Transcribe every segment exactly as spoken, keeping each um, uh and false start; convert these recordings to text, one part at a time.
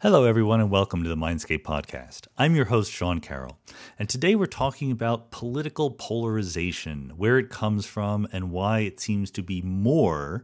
Hello, everyone, and welcome to the Mindscape Podcast. I'm your host, Sean Carroll, and today we're talking about political polarization, where it comes from, and why it seems to be more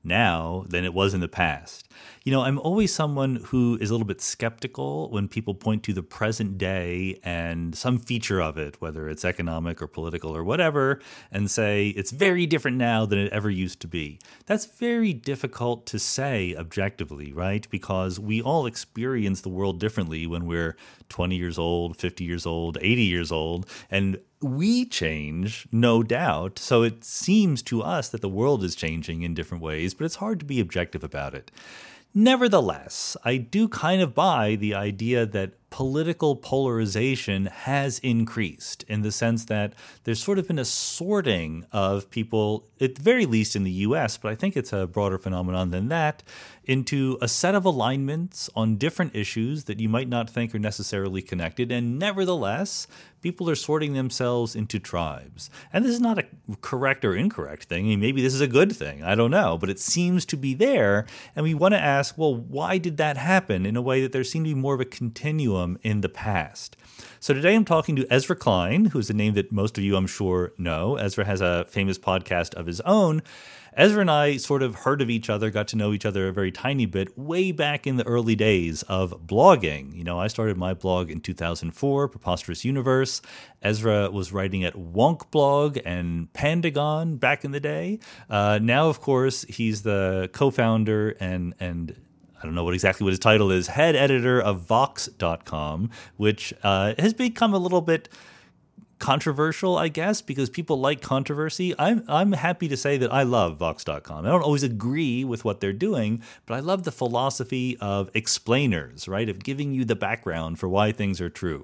now than it was in the past. You know, I'm always someone who is a little bit skeptical when people point to the present day and some feature of it, whether it's economic or political or whatever, and say it's very different now than it ever used to be. That's very difficult to say objectively, right? Because we all experience the world differently when we're twenty years old, fifty years old, eighty years old, and we change, no doubt. So it seems to us that the world is changing in different ways, but it's hard to be objective about it. Nevertheless, I do kind of buy the idea that political polarization has increased in the sense that there's sort of been a sorting of people, at the very least in the U S, but I think it's a broader phenomenon than that, into a set of alignments on different issues that you might not think are necessarily connected. And nevertheless, people are sorting themselves into tribes. And this is not a correct or incorrect thing. I mean, maybe this is a good thing. I don't know. But it seems to be there. And we want to ask, well, why did that happen in a way that there seemed to be more of a continuum in the past? So today I'm talking to Ezra Klein, who's a name that most of you, I'm sure, know. Ezra has a famous podcast of his own. Ezra and I sort of heard of each other, got to know each other a very tiny bit way back in the early days of blogging. You know, I started my blog in two thousand four, Preposterous Universe. Ezra was writing at Wonk Blog and Pandagon back in the day. Uh, now, of course, he's the co-founder and and I don't know what exactly what his title is, head editor of Vox dot com, which uh, has become a little bit controversial, I guess, because people like controversy. I'm I'm happy to say that I love Vox dot com. I don't always agree with what they're doing, but I love the philosophy of explainers, right? Of giving you the background for why things are true.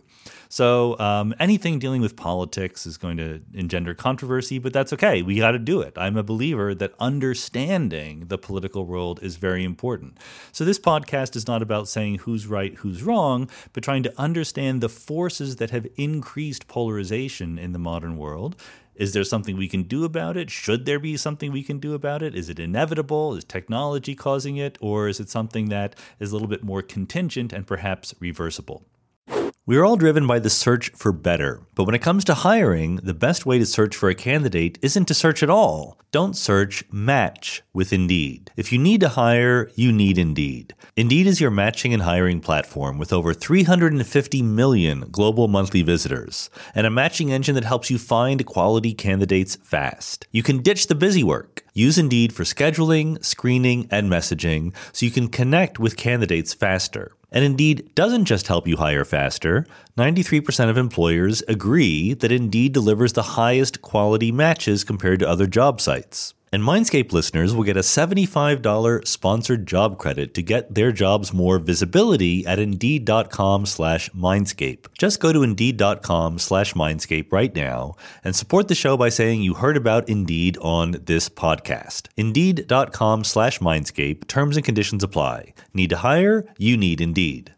So um, anything dealing with politics is going to engender controversy, but that's okay. We got to do it. I'm a believer that understanding the political world is very important. So this podcast is not about saying who's right, who's wrong, but trying to understand the forces that have increased polarization in the modern world. Is there something we can do about it? Should there be something we can do about it? Is it inevitable? Is technology causing it? Or is it something that is a little bit more contingent and perhaps reversible? We're all driven by the search for better, but when it comes to hiring, the best way to search for a candidate isn't to search at all. Don't search, match with Indeed. If you need to hire, you need Indeed. Indeed is your matching and hiring platform with over three hundred fifty million global monthly visitors and a matching engine that helps you find quality candidates fast. You can ditch the busy work. Use Indeed for scheduling, screening, and messaging so you can connect with candidates faster. And Indeed doesn't just help you hire faster. ninety-three percent of employers agree that Indeed delivers the highest quality matches compared to other job sites. And Mindscape listeners will get a seventy-five dollars sponsored job credit to get their jobs more visibility at Indeed.com slash Mindscape. Just go to Indeed.com slash Mindscape right now and support the show by saying you heard about Indeed on this podcast. Indeed.com slash Mindscape. Terms and conditions apply. Need to hire? You need Indeed.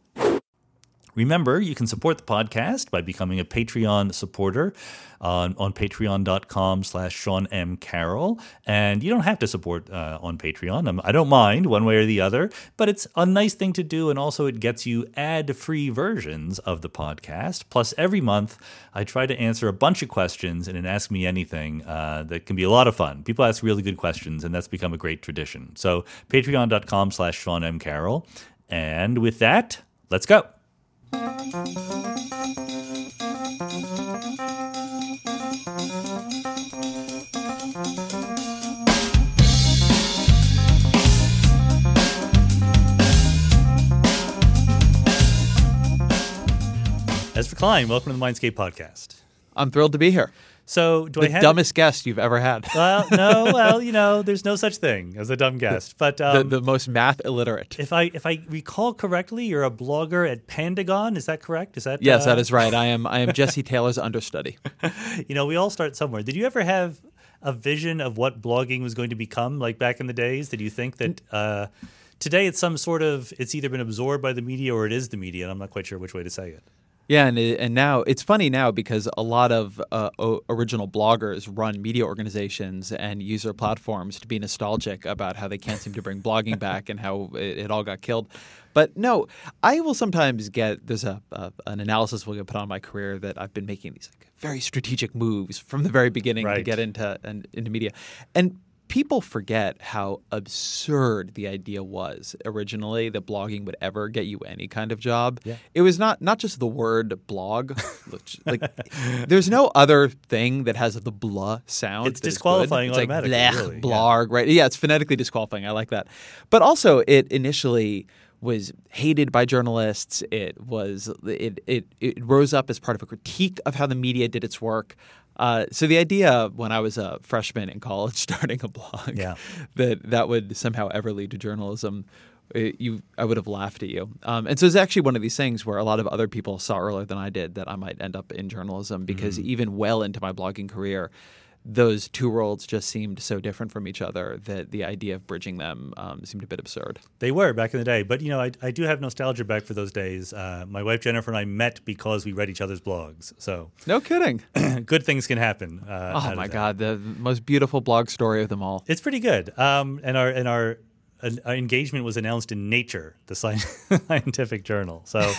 Remember, you can support the podcast by becoming a Patreon supporter on, on patreon.com slash Sean M. Carroll. And you don't have to support uh, on Patreon. I'm, I don't mind one way or the other, but it's a nice thing to do. And also it gets you ad-free versions of the podcast. Plus, every month, I try to answer a bunch of questions in an Ask Me Anything uh, that can be a lot of fun. People ask really good questions, and that's become a great tradition. So patreon.com slash Sean M. Carroll. And with that, let's go. Ezra Klein, welcome to the Mindscape Podcast. I'm thrilled to be here. So, do the I have dumbest guest you've ever had? Well, no, well, you know, there's no such thing as a dumb guest. But um, the, the most math illiterate. If I if I recall correctly, you're a blogger at Pandagon. Is that correct? Is that yes, uh... that is right. I am. I am Jesse Taylor's understudy. You know, we all start somewhere. Did you ever have a vision of what blogging was going to become, like back in the days? Did you think that uh, today it's some sort of it's either been absorbed by the media or it is the media? And I'm not quite sure which way to say it. Yeah, and it, and now it's funny now because a lot of uh, o- original bloggers run media organizations and use their platforms to be nostalgic about how they can't seem to bring blogging back and how it, it all got killed. But no, I will sometimes get there's a, a an analysis we'll get put on my career that I've been making these like very strategic moves from the very beginning right. to get into and into media, and people forget how absurd the idea was originally that blogging would ever get you any kind of job. Yeah. It was not not just the word blog. Which, like, there's no other thing that has the blah sound. It's that is disqualifying good. It's automatically. Like, blech, really. blarg, yeah. right? Yeah, it's phonetically disqualifying. I like that. But also, it initially was hated by journalists. It was it it it rose up as part of a critique of how the media did its work. Uh, so the idea when I was a freshman in college starting a blog Yeah. that that would somehow ever lead to journalism, it, you I would have laughed at you. Um, and so it's actually one of these things where a lot of other people saw earlier than I did that I might end up in journalism because Mm-hmm. even well into my blogging career, those two worlds just seemed so different from each other that the idea of bridging them um, seemed a bit absurd. They were back in the day. But, you know, I, I do have nostalgia back for those days. Uh, my wife Jennifer and I met because we read each other's blogs. So No kidding. good things can happen. Uh, out Oh of my that. God, the most beautiful blog story of them all. It's pretty good. Um, and our and our, uh, our engagement was announced in Nature, the sci- scientific journal. So,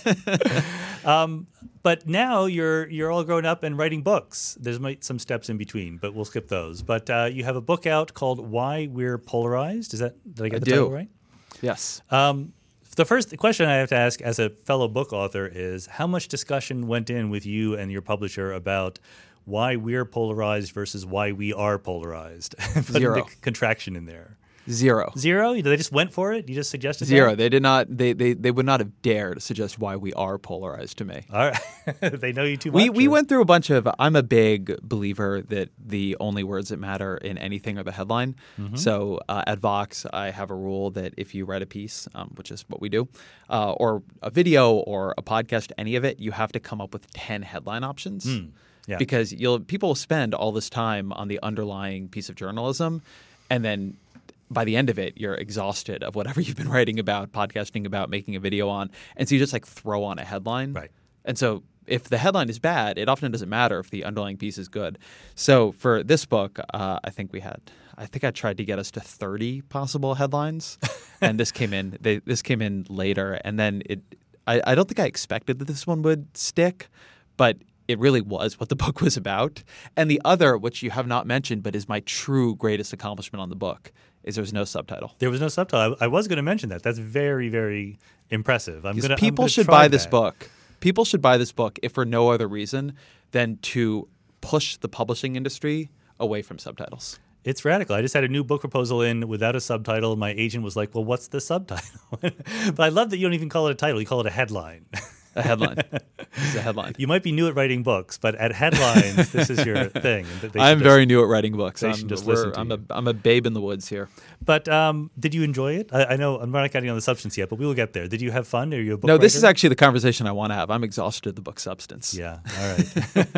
um, but now you're you're all grown up and writing books. There's might some steps in between, but we'll skip those. But uh, you have a book out called "Why We're Polarized." Is that did I get I the do. title right? Yes. Um, the first question I have to ask as a fellow book author is how much discussion went in with you and your publisher about why we're polarized versus why we are polarized? Putting Zero. the contraction in there. Zero. Zero? They just went for it? You just suggested Zero. that? They did not. They, they they would not have dared suggest why we are polarized to me. All right. They know you too much. We we or- went through a bunch of. I'm a big believer that the only words that matter in anything are the headline. Mm-hmm. So uh, at Vox, I have a rule that if you write a piece, um, which is what we do, uh, or a video or a podcast, any of it, you have to come up with ten headline options. Mm, yeah. Because you'll people will spend all this time on the underlying piece of journalism, and then by the end of it, you're exhausted of whatever you've been writing about, podcasting about, making a video on. And so you just like throw on a headline. Right. And so if the headline is bad, it often doesn't matter if the underlying piece is good. So for this book, uh, I think we had, I think I tried to get us to thirty possible headlines. And this came in, they, this came in later. And then it, I, I don't think I expected that this one would stick, but it really was what the book was about. And the other, which you have not mentioned, but is my true greatest accomplishment on the book, is there was no subtitle. There was no subtitle. I, I was going to mention that. That's very, very impressive. I'm Because gonna, people I'm gonna should try buy this that. book. People should buy this book if for no other reason than to push the publishing industry away from subtitles. It's radical. I just had a new book proposal in without a subtitle. My agent was like, well, what's the subtitle? But I love that you don't even call it a title. You call it a headline. A headline. This is a headline. You might be new at writing books, but at headlines, this is your thing. They should I'm just- very new at writing books. they I'm, should just we're- listen to I'm you. a I'm a babe in the woods here. But um, did you enjoy it? I, I know I'm not getting on the substance yet, but we will get there. Did you have fun? Are you a book No, this is writer? actually the conversation I want to have. I'm exhausted of the book substance. Yeah. All right.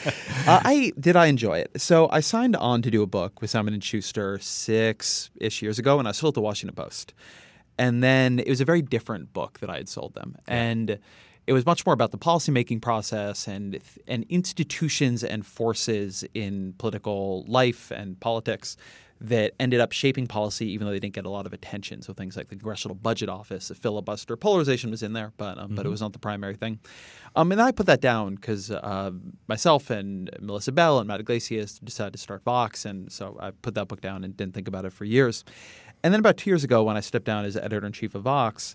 uh, I did I enjoy it. So I signed on to do a book with Simon and Schuster six-ish years ago, and I was still at the Washington Post. And then it was a very different book that I had sold them, and it was much more about the policymaking process and and institutions and forces in political life and politics that ended up shaping policy, even though they didn't get a lot of attention. So things like the Congressional Budget Office, the filibuster, polarization was in there, but um, mm-hmm. but it was not the primary thing. Um, and I put that down because uh, myself and Melissa Bell and Matt Iglesias decided to start Vox, and so I put that book down and didn't think about it for years. And then about two years ago, when I stepped down as editor-in-chief of Vox,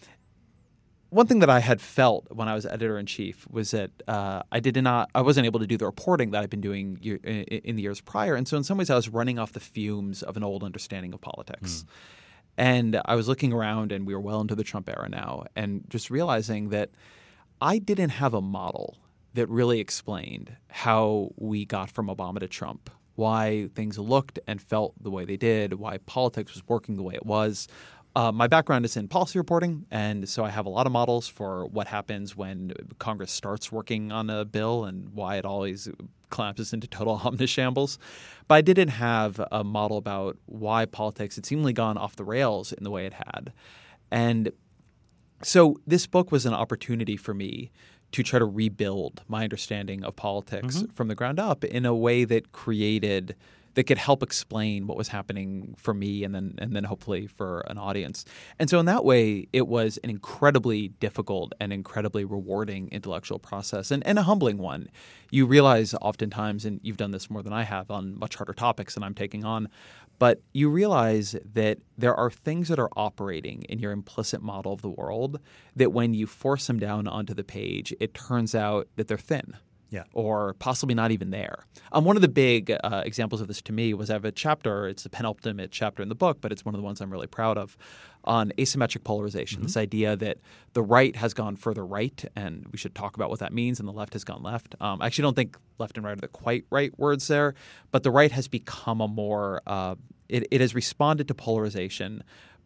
one thing that I had felt when I was editor-in-chief was that uh, I did not, I wasn't able to do the reporting that I'd been doing year, in, in the years prior. And so in some ways I was running off the fumes of an old understanding of politics. Mm. And I was looking around, and we were well into the Trump era now, and just realizing that I didn't have a model that really explained how we got from Obama to Trump, why things looked and felt the way they did, why politics was working the way it was. Uh, my background is in policy reporting, and so I have a lot of models for what happens when Congress starts working on a bill and why it always collapses into total omnibus shambles. But I didn't have a model about why politics had seemingly gone off the rails in the way it had. And so this book was an opportunity for me to try to rebuild my understanding of politics Mm-hmm. from the ground up in a way that created that could help explain what was happening for me and then and then hopefully for an audience. And so in that way, it was an incredibly difficult and incredibly rewarding intellectual process and, and a humbling one. You realize oftentimes, and you've done this more than I have on much harder topics than I'm taking on, but you realize that there are things that are operating in your implicit model of the world that when you force them down onto the page, it turns out that they're thin. Yeah. Or possibly not even there. Um, one of the big uh, examples of this to me was I have a chapter, it's the penultimate chapter in the book, but it's one of the ones I'm really proud of, on asymmetric polarization, mm-hmm. this idea that the right has gone further right, and we should talk about what that means, and the left has gone left. Um, I actually don't think left and right are the quite right words there, but the right has become a more uh, – it, it has responded to polarization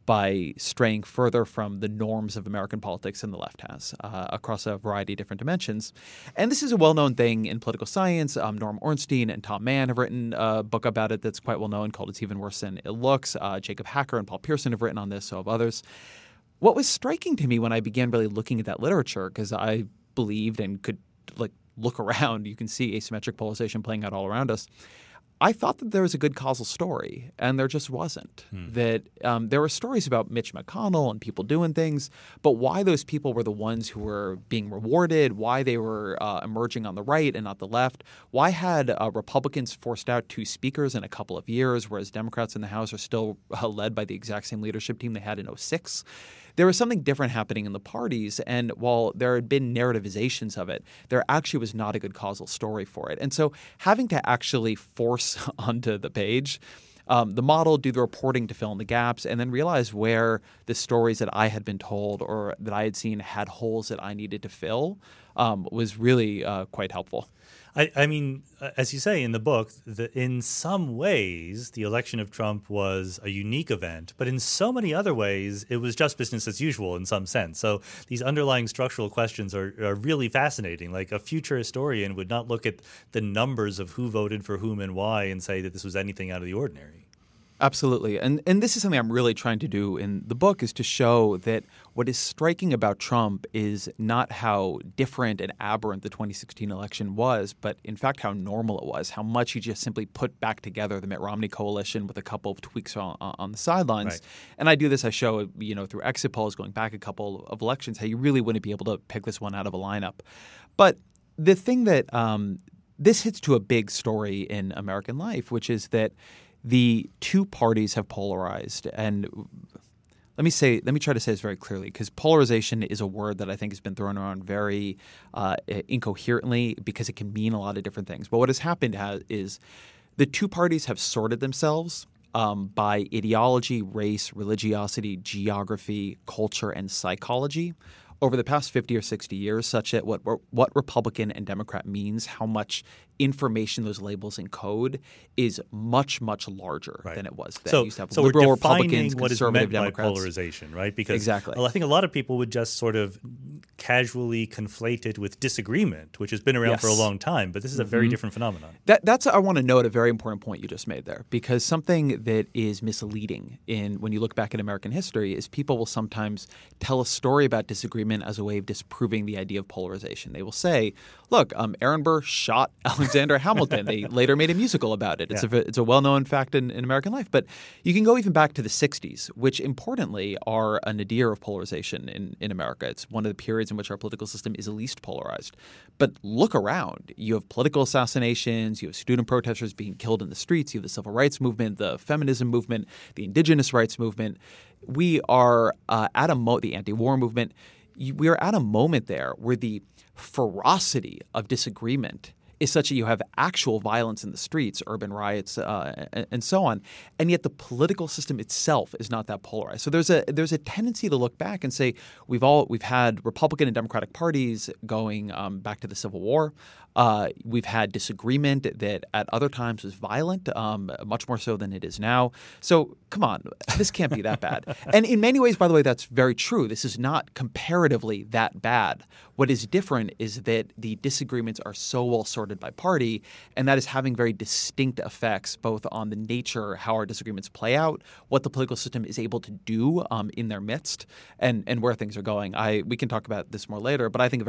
by straying further from the norms of American politics than the left has uh, across a variety of different dimensions. And this is a well-known thing in political science. Um, Norm Ornstein and Tom Mann have written a book about it that's quite well-known called It's Even Worse Than It Looks. Uh, Jacob Hacker and Paul Pearson have written on this, so have others. What was striking to me when I began really looking at that literature, because I believed and could like look around, you can see asymmetric polarization playing out all around us, I thought that there was a good causal story, and there just wasn't. Hmm. That um, there were stories about Mitch McConnell and people doing things, but why those people were the ones who were being rewarded, why they were uh, emerging on the right and not the left, why had uh, Republicans forced out two speakers in a couple of years, whereas Democrats in the House are still uh, led by the exact same leadership team they had in oh six. There was something different happening in the parties, and while there had been narrativizations of it, there actually was not a good causal story for it. And so having to actually force onto the page um, the model, do the reporting to fill in the gaps, and then realize where the stories that I had been told or that I had seen had holes that I needed to fill um, was really uh, quite helpful. I, I mean, as you say in the book, the, in some ways, the election of Trump was a unique event, but in so many other ways, it was just business as usual in some sense. So these underlying structural questions are, are really fascinating. Like a future historian would not look at the numbers of who voted for whom and why and say that this was anything out of the ordinary. Absolutely. And and this is something I'm really trying to do in the book, is to show that what is striking about Trump is not how different and aberrant the twenty sixteen election was, but in fact how normal it was, how much he just simply put back together the Mitt Romney coalition with a couple of tweaks on, on the sidelines. Right. And I do this, I show, you know, through exit polls going back a couple of elections, how you really wouldn't be able to pick this one out of a lineup. But the thing that um, this hits to a big story in American life, which is that the two parties have polarized. And let me say, let me try to say this very clearly, because polarization is a word that I think has been thrown around very uh, incoherently because it can mean a lot of different things. But what has happened has, is the two parties have sorted themselves um, by ideology, race, religiosity, geography, culture, and psychology over the past fifty or sixty years, such that what what Republican and Democrat means, how much information those labels encode, is much, much larger right. than it was then. So, you used to have so liberal we're Republicans, what conservative is meant Democrats. By polarization, right? Because exactly. I think a lot of people would just sort of casually conflate it with disagreement, which has been around yes. for a long time. But this is a very mm-hmm. different phenomenon. That, that's I want to note a very important point you just made there, because something that is misleading in when you look back at American history is people will sometimes tell a story about disagreement as a way of disproving the idea of polarization. They will say, look, um, Aaron Burr shot Alexander Hamilton. They later made a musical about it. It's, yeah. a, it's a well-known fact in, in American life. But you can go even back to the sixties, which importantly are a nadir of polarization in, in America. It's one of the periods in which our political system is least polarized. But look around. You have political assassinations. You have student protesters being killed in the streets. You have the civil rights movement, the feminism movement, the indigenous rights movement. We are uh, at a mo- – the anti-war movement. We are at a moment there where the ferocity of disagreement is such that you have actual violence in the streets, urban riots, uh, and, and so on, and yet the political system itself is not that polarized. So there's a there's a tendency to look back and say we've all we've had Republican and Democratic parties going um, back to the Civil War. Uh, we've had disagreement that at other times was violent, um, much more so than it is now. So come on, this can't be that bad. And in many ways, by the way, that's very true. This is not comparatively that bad. What is different is that the disagreements are so well sorted by party, and that is having very distinct effects both on the nature, how our disagreements play out, what the political system is able to do um, in their midst, and, and where things are going. I we can talk about this more later, but I think a very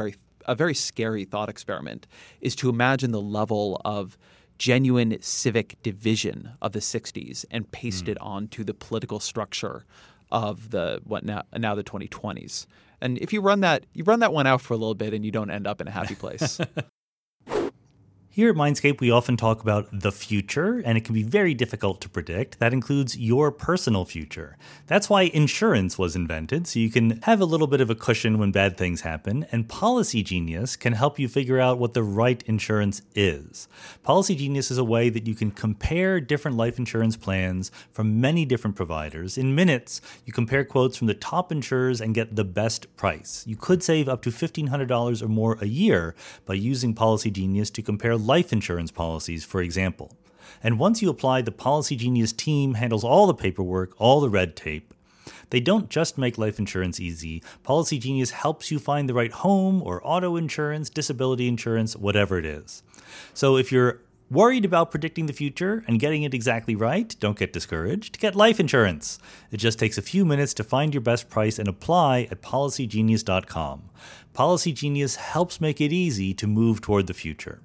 a very scary thought experiment is to imagine the level of genuine civic division of the sixties and paste mm. it onto the political structure of the what now now the twenty twenties. And if you run that you run that one out for a little bit and you don't end up in a happy place. Here at Mindscape, we often talk about the future, and it can be very difficult to predict. That includes your personal future. That's why insurance was invented, so you can have a little bit of a cushion when bad things happen, and Policy Genius can help you figure out what the right insurance is. Policy Genius is a way that you can compare different life insurance plans from many different providers. In minutes, you compare quotes from the top insurers and get the best price. You could save up to fifteen hundred dollars or more a year by using Policy Genius to compare life insurance policies, for example. And once you apply, the Policy Genius team handles all the paperwork, all the red tape. They don't just make life insurance easy. Policy Genius helps you find the right home or auto insurance, disability insurance, whatever it is. So if you're worried about predicting the future and getting it exactly right, don't get discouraged. Get life insurance. It just takes a few minutes to find your best price and apply at policy genius dot com. Policy Genius helps make it easy to move toward the future.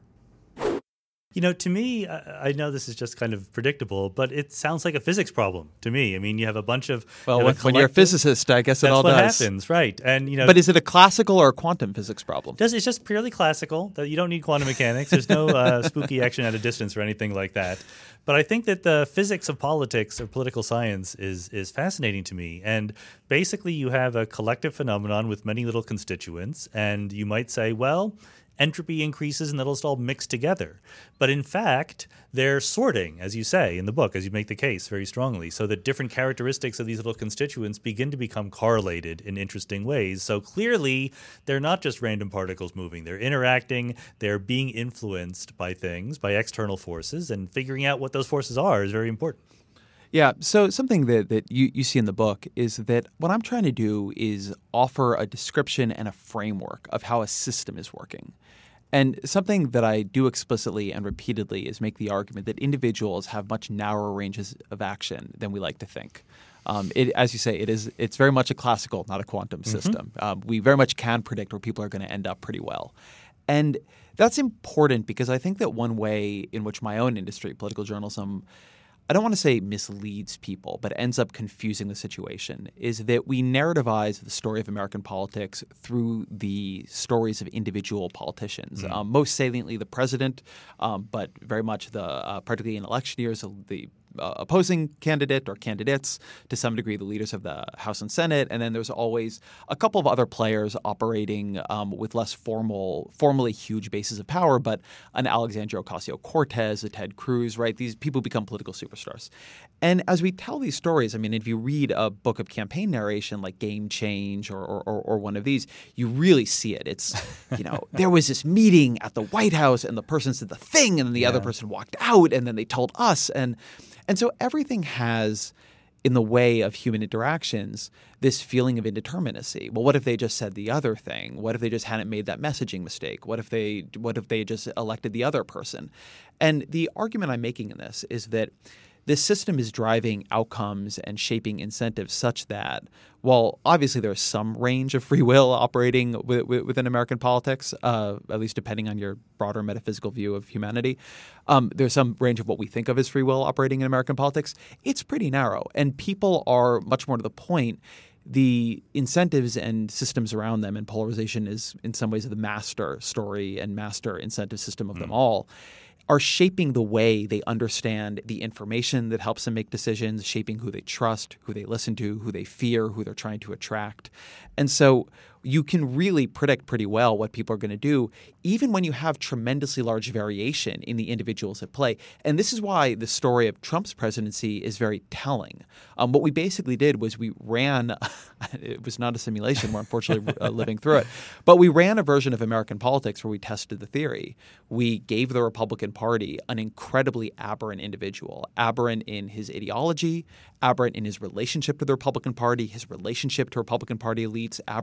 You know, to me, I know this is just kind of predictable, but it sounds like a physics problem to me. I mean, you have a bunch of well, when, when you're a physicist, I guess it all does. That's what happens, right? And you know, but is it a classical or a quantum physics problem? Does it's just purely classical? That you don't need quantum mechanics. There's no uh, spooky action at a distance or anything like that. But I think that the physics of politics or political science is is fascinating to me. And basically, you have a collective phenomenon with many little constituents, and you might say, well, entropy increases and that'll just all mix together. But in fact, they're sorting, as you say in the book, as you make the case very strongly, so that different characteristics of these little constituents begin to become correlated in interesting ways. So clearly, they're not just random particles moving. They're interacting. They're being influenced by things, by external forces, and figuring out what those forces are is very important. Yeah, so something that, that you, you see in the book is that what I'm trying to do is offer a description and a framework of how a system is working. And something that I do explicitly and repeatedly is make the argument that individuals have much narrower ranges of action than we like to think. Um, it, as you say, it is it's very much a classical, not a quantum mm-hmm. system. Um, we very much can predict where people are going to end up pretty well. And that's important because I think that one way in which my own industry, political journalism, I don't want to say misleads people, but ends up confusing the situation, is that we narrativize the story of American politics through the stories of individual politicians. Mm. Um, most saliently, the president, um, but very much the uh, particularly in election years, the Uh, opposing candidate or candidates, to some degree the leaders of the House and Senate, and then there's always a couple of other players operating um, with less formal, formally huge bases of power, but an Alexandria Ocasio-Cortez, a Ted Cruz, right? These people become political superstars. And as we tell these stories, I mean, if you read a book of campaign narration like Game Change or, or, or one of these, you really see it. It's, you know, there was this meeting at the White House and the person said the thing and then the yeah. other person walked out and then they told us. And And so everything has, in the way of human interactions, this feeling of indeterminacy. Well, what if they just said the other thing? What if they just hadn't made that messaging mistake? What if they what if they just elected the other person? And the argument I'm making in this is that this system is driving outcomes and shaping incentives such that while obviously there's some range of free will operating w- w- within American politics, uh, at least depending on your broader metaphysical view of humanity, um, there's some range of what we think of as free will operating in American politics. It's pretty narrow. And people are much more to the point. The incentives and systems around them, and polarization is in some ways the master story and master incentive system of mm. them all, are shaping the way they understand the information that helps them make decisions, shaping who they trust, who they listen to, who they fear, who they're trying to attract. And so you can really predict pretty well what people are going to do, even when you have tremendously large variation in the individuals at play. And this is why the story of Trump's presidency is very telling. Um, what we basically did was we ran – it was not a simulation. We're unfortunately uh, living through it. But we ran a version of American politics where we tested the theory. We gave the Republican Party an incredibly aberrant individual, aberrant in his ideology, aberrant in his relationship to the Republican Party, his relationship to Republican Party elites, aberrant in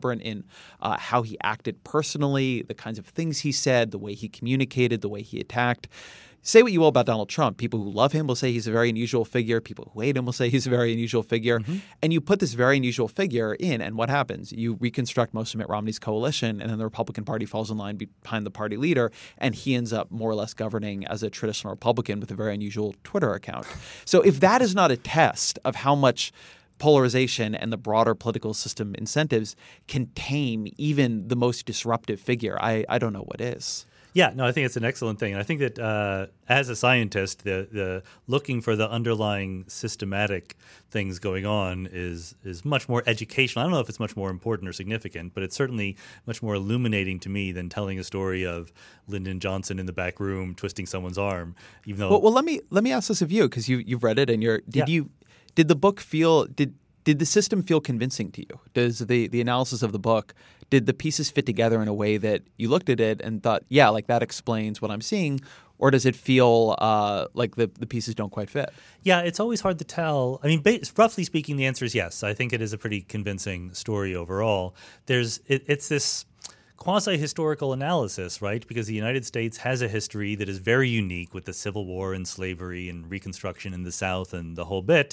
uh, how he acted personally, the kinds of things he said, the way he communicated, the way he attacked. Say what you will about Donald Trump. People who love him will say he's a very unusual figure. People who hate him will say he's a very unusual figure. Mm-hmm. And you put this very unusual figure in, and what happens? You reconstruct most of Mitt Romney's coalition, and then the Republican Party falls in line behind the party leader, and he ends up more or less governing as a traditional Republican with a very unusual Twitter account. So if that is not a test of how much polarization and the broader political system incentives can tame even the most disruptive figure, I, I don't know what is. Yeah, no, I think it's an excellent thing. And I think that uh, as a scientist, the the looking for the underlying systematic things going on is is much more educational. I don't know if it's much more important or significant, but it's certainly much more illuminating to me than telling a story of Lyndon Johnson in the back room twisting someone's arm. Even though, well, well let me let me ask this of you, because you you've read it and you're did yeah. you did the book feel did did the system feel convincing to you? Does the the analysis of the book, did the pieces fit together in a way that you looked at it and thought, yeah, like that explains what I'm seeing? Or does it feel uh, like the, the pieces don't quite fit? Yeah, it's always hard to tell. I mean, ba- roughly speaking, the answer is yes. I think it is a pretty convincing story overall. There's it, It's this quasi-historical analysis, right? Because the United States has a history that is very unique with the Civil War and slavery and Reconstruction in the South and the whole bit.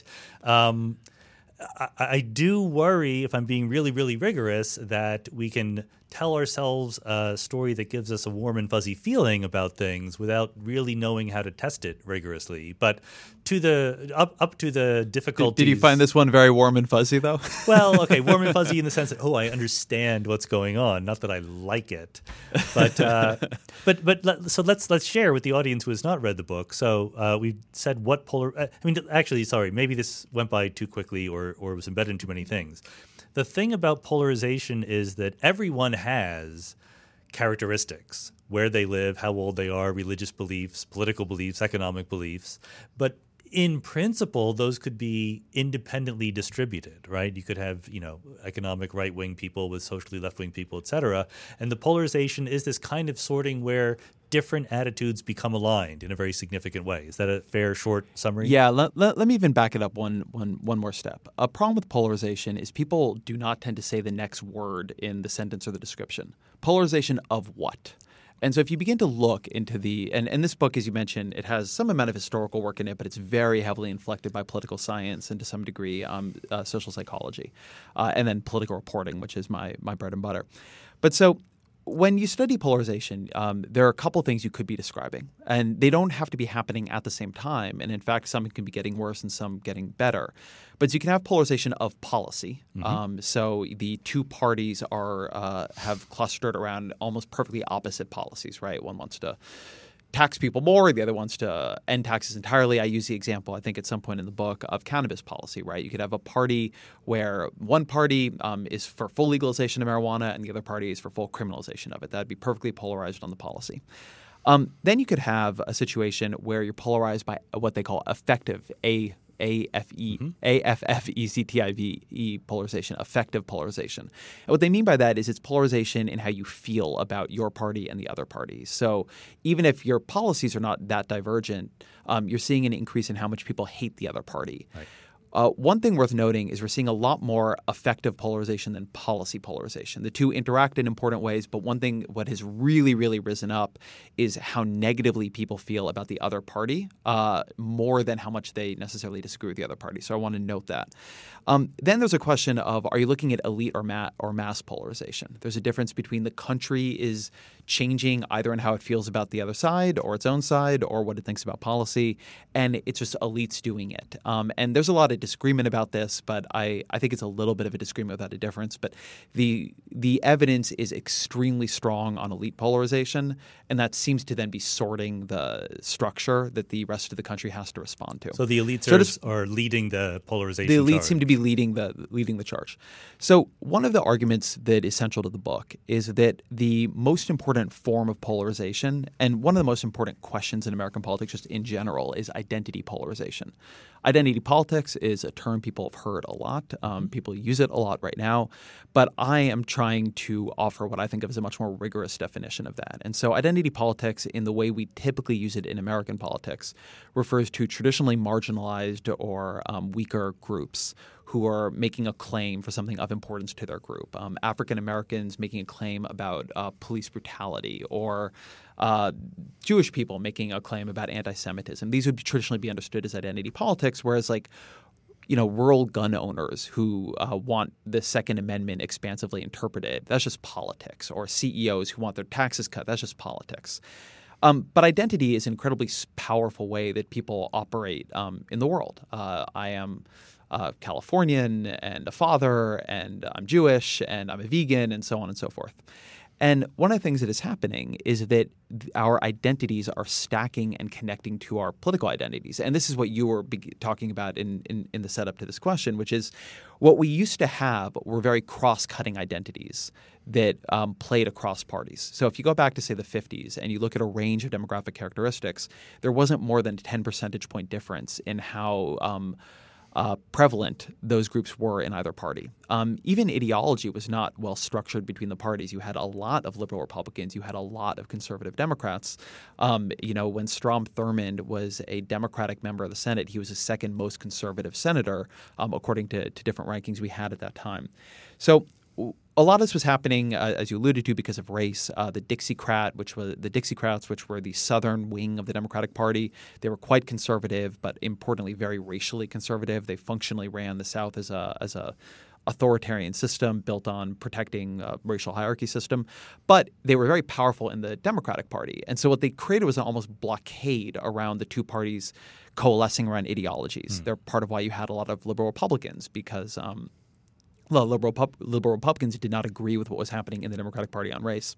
Um I, I do worry, if I'm being really, really rigorous, that we can tell ourselves a story that gives us a warm and fuzzy feeling about things without really knowing how to test it rigorously. But to the up up to the difficulties. Did, did you find this one very warm and fuzzy, though? Well, okay, warm and fuzzy in the sense that, oh, I understand what's going on, not that I like it. But uh, but but let, so let's let's share with the audience who has not read the book. So uh, we've said what polar. I mean, actually, sorry, maybe this went by too quickly or or was embedded in too many things. The thing about polarization is that everyone has characteristics, where they live, how old they are, religious beliefs, political beliefs, economic beliefs. But in principle, those could be independently distributed, right? You could have, you know, economic right-wing people with socially left-wing people, et cetera. And the polarization is this kind of sorting where different attitudes become aligned in a very significant way. Is that a fair, short summary? Yeah, let, let, let me even back it up one, one, one more step. A problem with polarization is people do not tend to say the next word in the sentence or the description. Polarization of what? And so if you begin to look into the – and, and this book, as you mentioned, it has some amount of historical work in it, but it's very heavily inflected by political science and to some degree um, uh, social psychology, uh, and then political reporting, which is my my bread and butter. But so – when you study polarization, um, there are a couple things you could be describing, and they don't have to be happening at the same time. And in fact, some can be getting worse and some getting better. But you can have polarization of policy. Mm-hmm. Um, so the two parties are uh, have clustered around almost perfectly opposite policies, right? One wants to tax people more. The other wants to end taxes entirely. I use the example, I think, at some point in the book of cannabis policy, right? You could have a party where one party um, is for full legalization of marijuana and the other party is for full criminalization of it. That would be perfectly polarized on the policy. Um, then you could have a situation where you're polarized by what they call effective, A A F E, mm-hmm. A F F E C T I V E polarization, effective polarization. And what they mean by that is it's polarization in how you feel about your party and the other party. So even if your policies are not that divergent, um, you're seeing an increase in how much people hate the other party. Right. Uh, one thing worth noting is we're seeing a lot more effective polarization than policy polarization. The two interact in important ways, but one thing what has really, really risen up is how negatively people feel about the other party uh, more than how much they necessarily disagree with the other party. So I want to note that. Um, then there's a question of, are you looking at elite or, ma- or mass polarization? There's a difference between the country is changing either in how it feels about the other side or its own side or what it thinks about policy, and it's just elites doing it. Um, and there's a lot of disagreement about this, but I, I think it's a little bit of a disagreement without a difference. But the the evidence is extremely strong on elite polarization, and that seems to then be sorting the structure that the rest of the country has to respond to. So the elites so are, just, are leading the polarization The elites charge. seem to be leading the leading the charge. So one of the arguments that is central to the book is that the most important form of polarization, and one of the most important questions in American politics just in general, is identity polarization. Identity politics is a term people have heard a lot. Um, people use it a lot right now. But I am trying to offer what I think of as a much more rigorous definition of that. And so identity politics, in the way we typically use it in American politics, refers to traditionally marginalized or um, weaker groups who are making a claim for something of importance to their group. Um, African Americans making a claim about uh, police brutality, or uh, Jewish people making a claim about anti-Semitism. These would traditionally be understood as identity politics, whereas like you know, rural gun owners who uh, want the Second Amendment expansively interpreted, that's just politics. Or C E Os who want their taxes cut, that's just politics. Um, but identity is an incredibly powerful way that people operate um, in the world. Uh, I am uh, Californian and a father, and I'm Jewish, and I'm a vegan, and so on and so forth. And one of the things that is happening is that our identities are stacking and connecting to our political identities. And this is what you were be- talking about in, in, in the setup to this question, which is what we used to have were very cross-cutting identities that um, played across parties. So if you go back to, say, the fifties and you look at a range of demographic characteristics, there wasn't more than a ten percentage point difference in how um, Uh, prevalent those groups were in either party. Um, even ideology was not well structured between the parties. You had a lot of liberal Republicans. You had a lot of conservative Democrats. Um, you know, when Strom Thurmond was a Democratic member of the Senate, he was the second most conservative senator, um, according to, to different rankings we had at that time. So a lot of this was happening, uh, as you alluded to, because of race. Uh, the Dixiecrat, which was the Dixiecrats, which were the southern wing of the Democratic Party, they were quite conservative, but importantly, very racially conservative. They functionally ran the South as a as a authoritarian system built on protecting a racial hierarchy system. But they were very powerful in the Democratic Party, and so what they created was an almost blockade around the two parties coalescing around ideologies. Mm. They're part of why you had a lot of liberal Republicans, because um, Well, liberal, liberal Republicans did not agree with what was happening in the Democratic Party on race.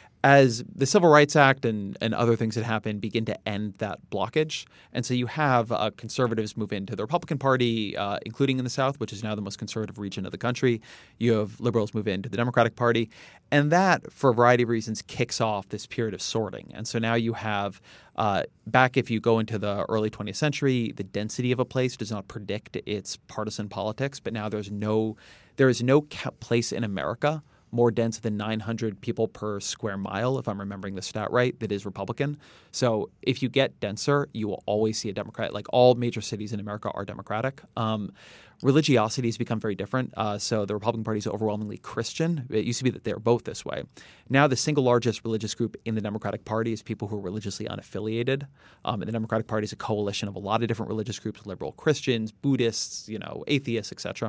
As the Civil Rights Act and, and other things that happened begin to end that blockage, and so you have uh, conservatives move into the Republican Party, uh, including in the South, which is now the most conservative region of the country. You have liberals move into the Democratic Party, and that, for a variety of reasons, kicks off this period of sorting. And so now you have uh, back if you go into the early twentieth century, the density of a place does not predict its partisan politics, but now there's no there is no place in America more dense than nine hundred people per square mile, if I'm remembering the stat right, that is Republican. So if you get denser, you will always see a Democrat. Like all major cities in America are Democratic. Um, religiosity has become very different. Uh, so the Republican Party is overwhelmingly Christian. It used to be that they were both this way. Now the single largest religious group in the Democratic Party is people who are religiously unaffiliated. Um, and the Democratic Party is a coalition of a lot of different religious groups: liberal Christians, Buddhists, you know, atheists, et cetera.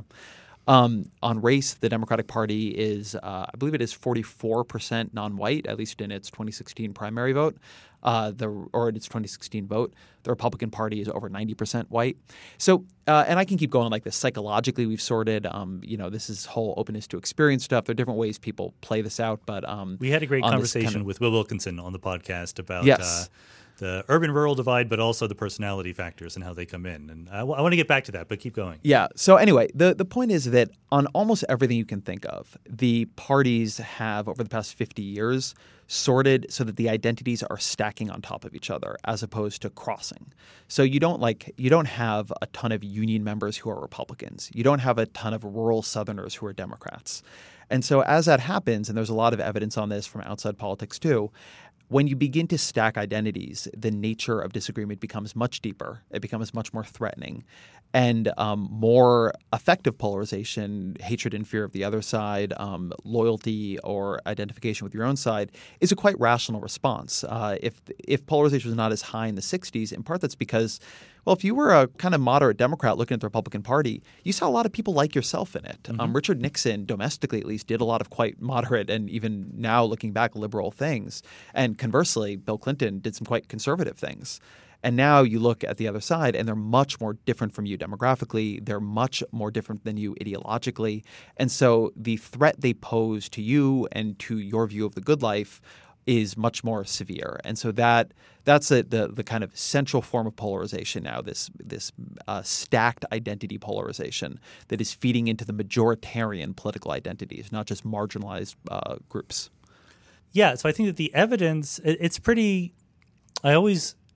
Um, on race, the Democratic Party is, uh, I believe it is forty-four percent non-white, at least in its twenty sixteen primary vote, uh, the or in its twenty sixteen vote. The Republican Party is over ninety percent white. So, uh, and I can keep going like this. Psychologically, we've sorted, um, you know, this is whole openness to experience stuff. There are different ways people play this out. But um, we had a great conversation kind of, with Will Wilkinson on the podcast about yes. uh, the urban-rural divide, but also the personality factors and how they come in. And I, w- I want to get back to that, but keep going. Yeah. So anyway, the, the point is that on almost everything you can think of, the parties have, over the past fifty years, sorted so that the identities are stacking on top of each other as opposed to crossing. So you don't like you don't have a ton of union members who are Republicans. You don't have a ton of rural Southerners who are Democrats. And so as that happens, and there's a lot of evidence on this from outside politics too, when you begin to stack identities, the nature of disagreement becomes much deeper. It becomes much more threatening. And um, more effective polarization, hatred and fear of the other side, um, loyalty or identification with your own side, is a quite rational response. Uh, if if polarization was not as high in the sixties, in part that's because, well, if you were a kind of moderate Democrat looking at the Republican Party, you saw a lot of people like yourself in it. Mm-hmm. Um, Richard Nixon, domestically at least, did a lot of quite moderate and even now looking back, liberal things. And conversely, Bill Clinton did some quite conservative things. And now you look at the other side, and they're much more different from you demographically. They're much more different than you ideologically. And so the threat they pose to you and to your view of the good life is much more severe. And so that that's a, the the kind of central form of polarization now, this this uh, stacked identity polarization that is feeding into the majoritarian political identities, not just marginalized uh, groups. Yeah, so I think that the evidence, it, it's pretty – I always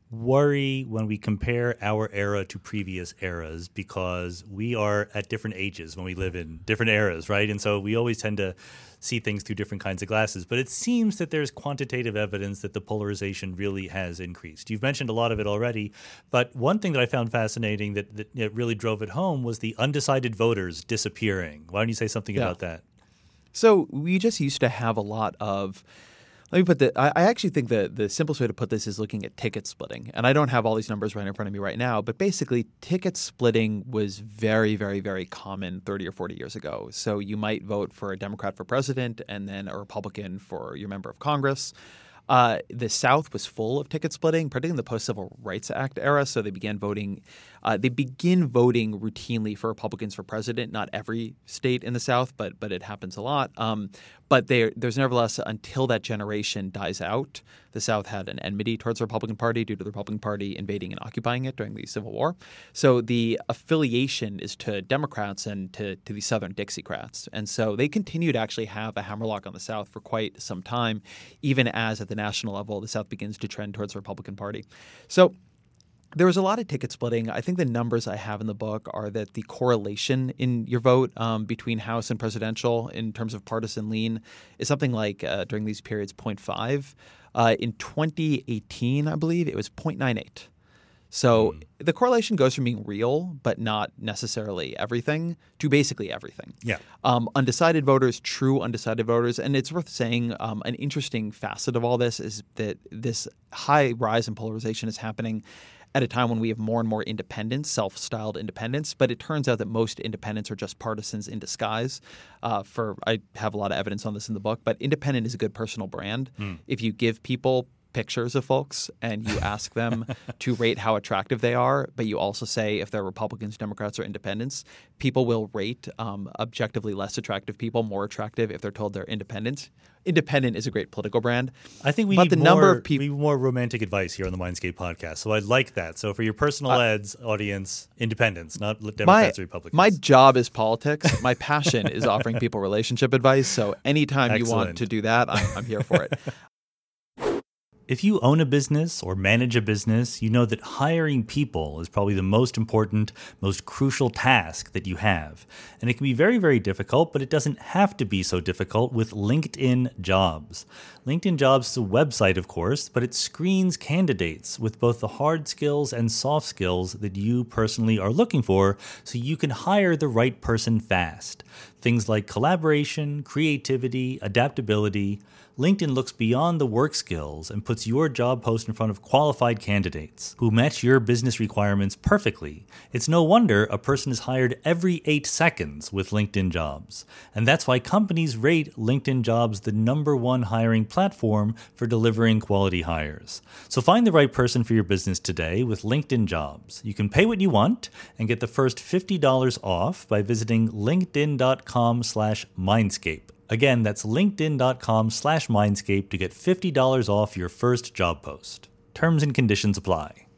worry when we compare our era to previous eras because we are at different ages when we live in different eras, right? And so we always tend to see things through different kinds of glasses. But it seems that there's quantitative evidence that the polarization really has increased. You've mentioned a lot of it already, but one thing that I found fascinating that, that it really drove it home was the undecided voters disappearing. Why don't you say something Yeah. about that? So we just used to have a lot of Let me put the. I I actually think the the simplest way to put this is looking at ticket splitting, and I don't have all these numbers right in front of me right now. But basically, ticket splitting was very, very, very common thirty or forty years ago. So you might vote for a Democrat for president, and then a Republican for your member of Congress. Uh, the South was full of ticket splitting, particularly in the post-Civil Rights Act era. So they began voting. Uh, they begin voting routinely for Republicans for president. Not every state in the South, but but it happens a lot. Um, but there, there's nevertheless, until that generation dies out, the South had an enmity towards the Republican Party due to the Republican Party invading and occupying it during the Civil War. So the affiliation is to Democrats and to, to the Southern Dixiecrats. And so they continue to actually have a hammerlock on the South for quite some time, even as at the national level the South begins to trend towards the Republican Party. So there was a lot of ticket splitting. I think the numbers I have in the book are that the correlation in your vote um, between House and presidential in terms of partisan lean is something like uh, during these periods zero point five. Uh, in twenty eighteen, I believe, it was zero point nine eight. So mm. the correlation goes from being real, but not necessarily everything, to basically everything. Yeah. Um, undecided voters, true undecided voters. And it's worth saying um, an interesting facet of all this is that this high rise in polarization is happening at a time when we have more and more independents, self-styled independents. But it turns out that most independents are just partisans in disguise. Uh, for I have a lot of evidence on this in the book, but independent is a good personal brand. Mm. If you give people pictures of folks and you ask them to rate how attractive they are, but you also say if they're Republicans, Democrats, or independents, people will rate um, objectively less attractive people more attractive if they're told they're independent. Independent is a great political brand. I think we but need the more, number of people, we need more romantic advice here on the Mindscape podcast. So I like that. So for your personal uh, ads audience, independents, not Democrats my, or Republicans. My job is politics. My passion is offering people relationship advice. So anytime Excellent. you want to do that, I'm, I'm here for it. If you own a business or manage a business, you know that hiring people is probably the most important, most crucial task that you have. And it can be very, very difficult, but it doesn't have to be so difficult with LinkedIn Jobs. LinkedIn Jobs is a website, of course, but it screens candidates with both the hard skills and soft skills that you personally are looking for so you can hire the right person fast. Things like collaboration, creativity, adaptability. LinkedIn looks beyond the work skills and puts your job post in front of qualified candidates who match your business requirements perfectly. It's no wonder a person is hired every eight seconds with LinkedIn Jobs. And that's why companies rate LinkedIn Jobs the number one hiring platform for delivering quality hires. So find the right person for your business today with LinkedIn Jobs. You can pay what you want and get the first fifty dollars off by visiting linkedin.com slash mindscape. Again, that's linkedin.com slash mindscape to get fifty dollars off your first job post. Terms and conditions apply.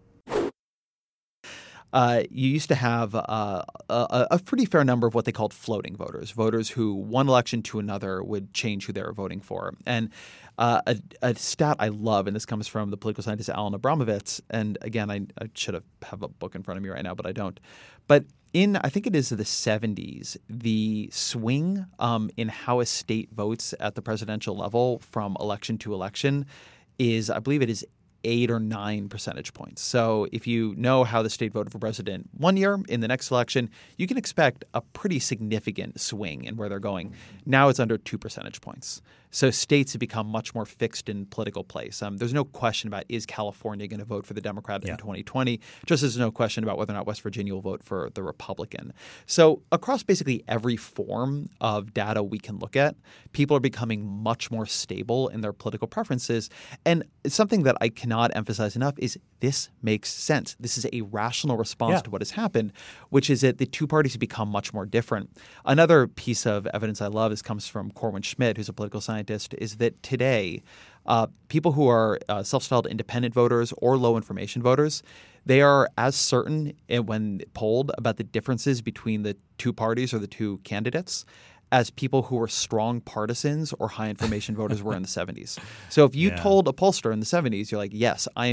Uh, you used to have uh, a, a pretty fair number of what they called floating voters, voters who one election to another would change who they were voting for. And uh, a, a stat I love, and this comes from the political scientist Alan Abramovitz, and again, I, I should have, have a book in front of me right now, but I don't. But in, I think it is the seventies, the swing um, in how a state votes at the presidential level from election to election is, I believe it is eight or nine percentage points. So if you know how the state voted for president one year, in the next election, you can expect a pretty significant swing in where they're going. Now it's under two percentage points. So states have become much more fixed in political place. Um, there's no question about is California going to vote for the Democrat yeah. in twenty twenty, just as there's no question about whether or not West Virginia will vote for the Republican. So across basically every form of data we can look at, people are becoming much more stable in their political preferences. And something that I cannot emphasize enough is this makes sense. This is a rational response yeah. to what has happened, which is that the two parties have become much more different. Another piece of evidence I love, this comes from Corwin Schmidt, who's a political scientist, is that today uh, people who are uh, self-styled independent voters or low information voters, they are as certain when polled about the differences between the two parties or the two candidates as people who were strong partisans or high information voters were in the seventies. So if you yeah. told a pollster in the seventies, you're like, yes, I am a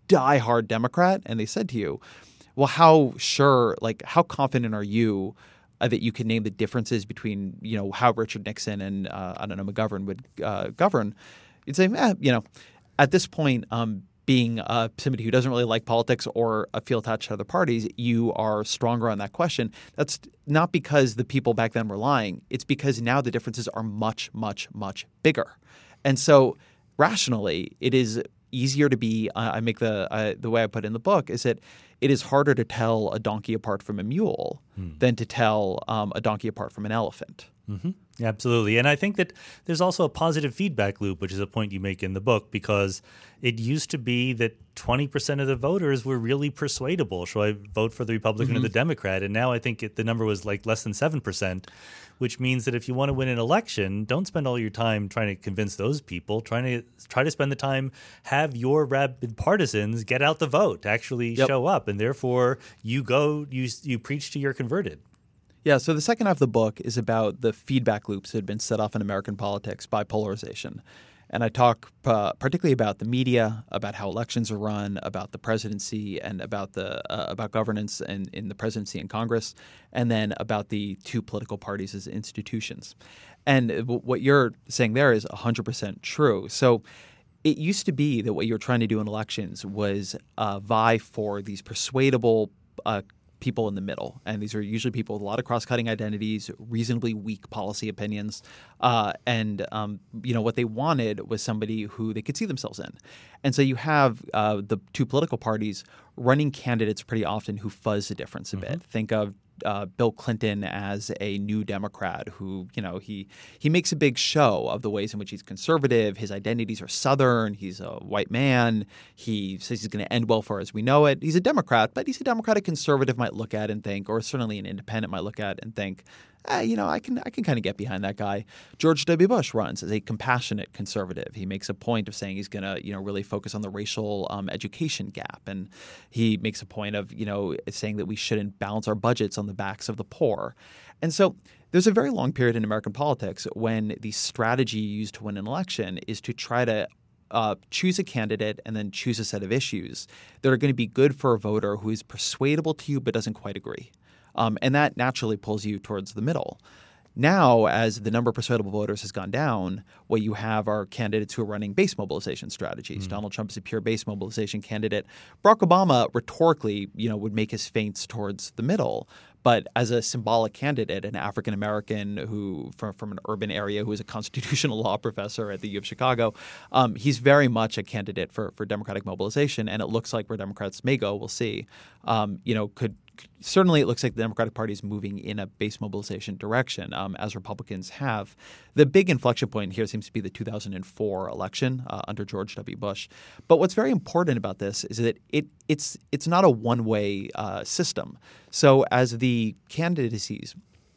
diehard Democrat and they said to you, well, how sure, like how confident are you uh, that you can name the differences between, you know, how Richard Nixon and, uh, I don't know, McGovern would uh, govern? You'd say, eh, you know, at this point, um, being uh, somebody who doesn't really like politics or uh, feel attached to other parties, you are stronger on that question. That's not because the people back then were lying. It's because now the differences are much, much, much bigger. And so rationally, it is easier to be uh, – I make the uh, – the way I put it in the book is that it is harder to tell a donkey apart from a mule hmm. than to tell um, a donkey apart from an elephant. Mm-hmm. Yeah, absolutely. And I think that there's also a positive feedback loop, which is a point you make in the book, because it used to be that twenty percent of the voters were really persuadable. Should I vote for the Republican mm-hmm. or the Democrat? And now I think it, the number was like less than seven percent, which means that if you want to win an election, don't spend all your time trying to convince those people. Trying to try to spend the time, have your rabid partisans get out the vote, actually yep. show up. And therefore, you go, you you preach to your converted. Yeah, so the second half of the book is about the feedback loops that had been set off in American politics by polarization. And I talk uh, particularly about the media, about how elections are run, about the presidency, and about the uh, about governance in, in the presidency and Congress, and then about the two political parties as institutions. And w- what you're saying there is one hundred percent true. So it used to be that what you were trying to do in elections was uh, vie for these persuadable uh people in the middle. And these are usually people with a lot of cross-cutting identities, reasonably weak policy opinions. Uh, and, um, you know, what they wanted was somebody who they could see themselves in. And so you have uh, the two political parties running candidates pretty often who fuzz the difference a mm-hmm. bit. Think of Uh, Bill Clinton as a new Democrat who, you know, he he makes a big show of the ways in which he's conservative. His identities are Southern. He's a white man. He says he's going to end welfare as we know it. He's a Democrat, but he's a Democratic conservative might look at and think, or certainly an independent might look at and think, eh, you know, I can I can kind of get behind that guy. George W. Bush runs as a compassionate conservative. He makes a point of saying he's going to, you know, really focus on the racial um, education gap. And he makes a point of, you know, saying that we shouldn't balance our budgets on the backs of the poor. And so there's a very long period in American politics when the strategy used to win an election is to try to uh, choose a candidate and then choose a set of issues that are going to be good for a voter who is persuadable to you but doesn't quite agree. Um, and that naturally pulls you towards the middle. Now, as the number of persuadable voters has gone down, what you have are candidates who are running base mobilization strategies. Mm-hmm. Donald Trump is a pure base mobilization candidate. Barack Obama, rhetorically, you know, would make his feints towards the middle. But as a symbolic candidate, an African American who from, from an urban area who is a constitutional law professor at the U of Chicago, um, he's very much a candidate for for Democratic mobilization. And it looks like where Democrats may go, we'll see. Um, you know, could certainly it looks like the Democratic Party is moving in a base mobilization direction, um, as Republicans have. The big inflection point here seems to be the two thousand four election uh, under George W. Bush. But what's very important about this is that it it's it's not a one-way uh, system. So as the candidacies,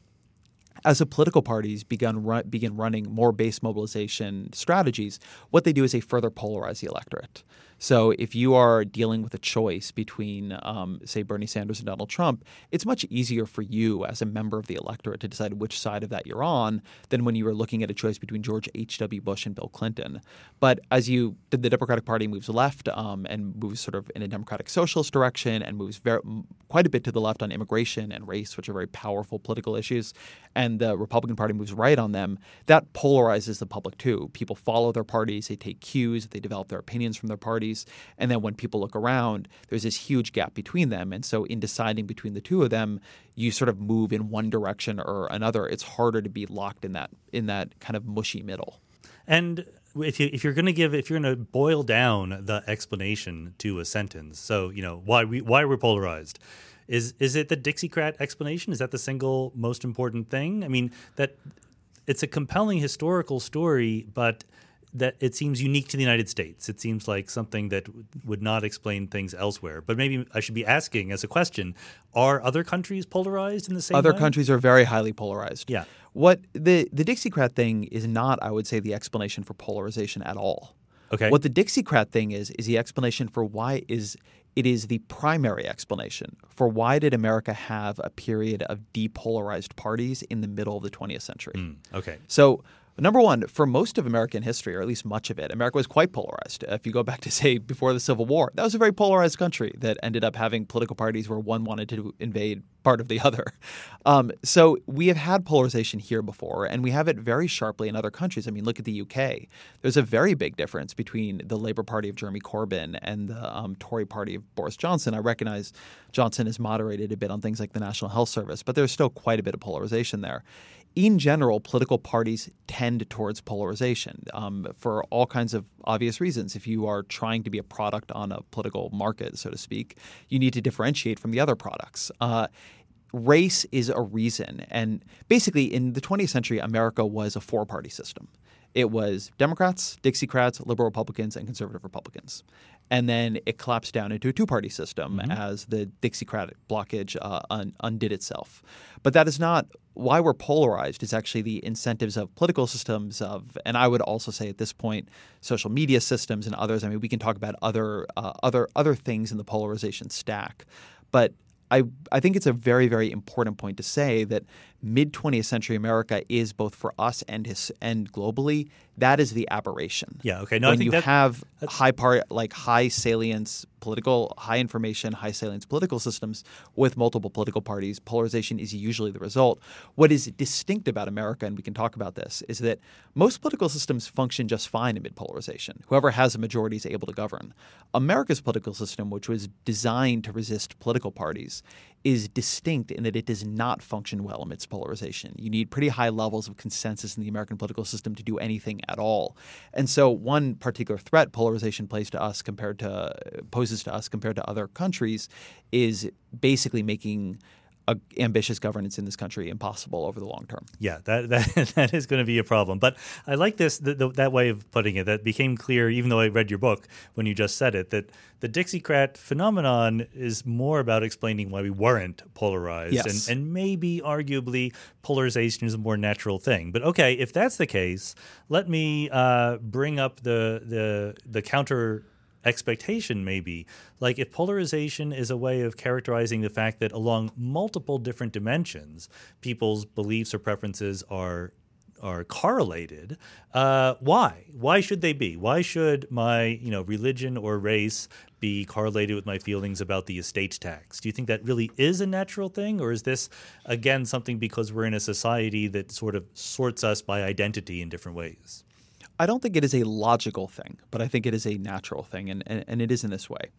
as the political parties begun run, begin running more base mobilization strategies, what they do is they further polarize the electorate. So if you are dealing with a choice between, um, say, Bernie Sanders and Donald Trump, it's much easier for you as a member of the electorate to decide which side of that you're on than when you were looking at a choice between George H W. Bush and Bill Clinton. But as you – the Democratic Party moves left um, and moves sort of in a democratic socialist direction and moves very, quite a bit to the left on immigration and race, which are very powerful political issues, and the Republican Party moves right on them, that polarizes the public too. People follow their parties. They take cues. They develop their opinions from their parties. And then when people look around, there's this huge gap between them. And so in deciding between the two of them, you sort of move in one direction or another. It's harder to be locked in that in that kind of mushy middle. And if you if you're going to give if you're going to boil down the explanation to a sentence, so you know why we why we're polarized. Is is it the Dixiecrat explanation? Is that the single most important thing? I mean, that it's a compelling historical story, but that it seems unique to the United States. It seems like something that w- would not explain things elsewhere. But maybe I should be asking as a question, are other countries polarized in the same other way? Other countries are very highly polarized. Yeah. What the, the Dixiecrat thing is not, I would say, the explanation for polarization at all. Okay. What the Dixiecrat thing is, is the explanation for why is it is the primary explanation for why did America have a period of depolarized parties in the middle of the twentieth century. Mm, okay. So Number one, for most of American history, or at least much of it, America was quite polarized. If you go back to, say, before the Civil War, that was a very polarized country that ended up having political parties where one wanted to invade part of the other. Um, so we have had polarization here before, and we have it very sharply in other countries. I mean, look at the U K. There's a very big difference between the Labour Party of Jeremy Corbyn and the um, Tory Party of Boris Johnson. I recognize Johnson has moderated a bit on things like the National Health Service, but there's still quite a bit of polarization there. In general, political parties tend towards polarization um, for all kinds of obvious reasons. If you are trying to be a product on a political market, so to speak, you need to differentiate from the other products. Uh, race is a reason. And basically, in the twentieth century, America was a four-party system. It was Democrats, Dixiecrats, liberal Republicans, and conservative Republicans. And then it collapsed down into a two-party system mm-hmm. as the Dixiecratic blockage uh, un- undid itself. But that is not why we're polarized. Is actually the incentives of political systems of, and I would also say at this point, social media systems and others. I mean, we can talk about other uh, other other things in the polarization stack, but I, I think it's a very, very important point to say that mid-twentieth century America is both for us and his, and globally, that is the aberration. Yeah, okay. No, when I think you that, have that's... high part like high salience political, high information, high salience political systems with multiple political parties, polarization is usually the result. What is distinct about America, and we can talk about this, is that most political systems function just fine amid polarization. Whoever has a majority is able to govern. America's political system, which was designed to resist political parties, is distinct in that it does not function well amidst polarization. You need pretty high levels of consensus in the American political system to do anything at all. And so one particular threat polarization plays to us compared to poses to us compared to other countries is basically making a ambitious governance in this country impossible over the long term. Yeah, that that, that is going to be a problem. But I like this the, the, that way of putting it. That became clear, even though I read your book when you just said it, that the Dixiecrat phenomenon is more about explaining why we weren't polarized, yes. and, and maybe arguably polarization is a more natural thing. But okay, if that's the case, let me uh, bring up the the the counter expectation maybe. Like if polarization is a way of characterizing the fact that along multiple different dimensions, people's beliefs or preferences are are correlated, uh, why? Why should they be? Why should my you know religion or race be correlated with my feelings about the estate tax? Do you think that really is a natural thing? Or is this, again, something because we're in a society that sort of sorts us by identity in different ways? I don't think it is a logical thing, but I think it is a natural thing, and, and, and it is in this way.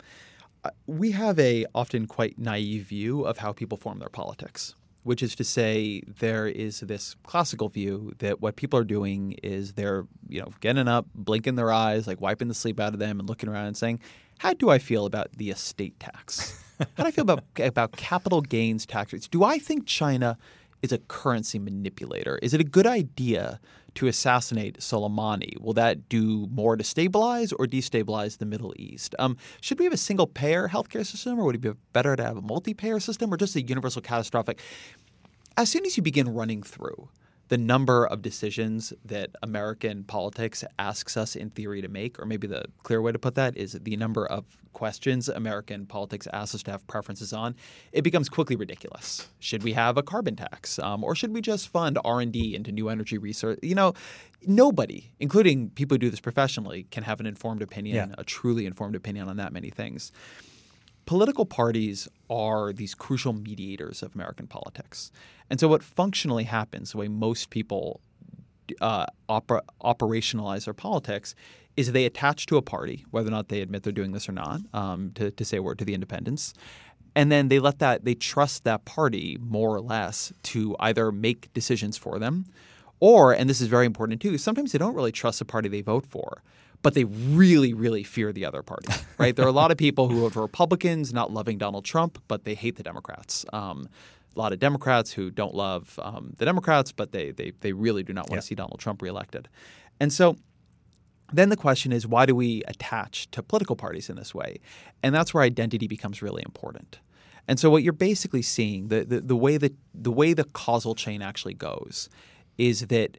We have a often quite naive view of how people form their politics, which is to say there is this classical view that what people are doing is they're you know getting up, blinking their eyes, like wiping the sleep out of them and looking around and saying, how do I feel about the estate tax? How do I feel about, about capital gains tax rates? Do I think China is a currency manipulator? Is it a good idea to assassinate Soleimani? Will that do more to stabilize or destabilize the Middle East? Um, should we have a single-payer healthcare system, or would it be better to have a multi-payer system, or just a universal catastrophic? As soon as you begin running through the number of decisions that American politics asks us in theory to make, or maybe the clear way to put that is the number of questions American politics asks us to have preferences on, it becomes quickly ridiculous. Should we have a carbon tax? Um, or should we just fund R and D into new energy research? You know, nobody, including people who do this professionally, can have an informed opinion, yeah. a truly informed opinion on that many things. Political parties are these crucial mediators of American politics. And so what functionally happens, the way most people uh, opera, operationalize their politics, is they attach to a party, whether or not they admit they're doing this or not, um, to, to say a word to the independents. And then they let that, they trust that party more or less to either make decisions for them, or, and this is very important too, sometimes they don't really trust the party they vote for, but they really, really fear the other party, right? There are a lot of people who vote for Republicans not loving Donald Trump, but they hate the Democrats. Um, a lot of Democrats who don't love um, the Democrats, but they, they, they really do not want yeah. to see Donald Trump reelected. And so then the question is, why do we attach to political parties in this way? And that's where identity becomes really important. And so what you're basically seeing, the, the, the way that the way the causal chain actually goes is that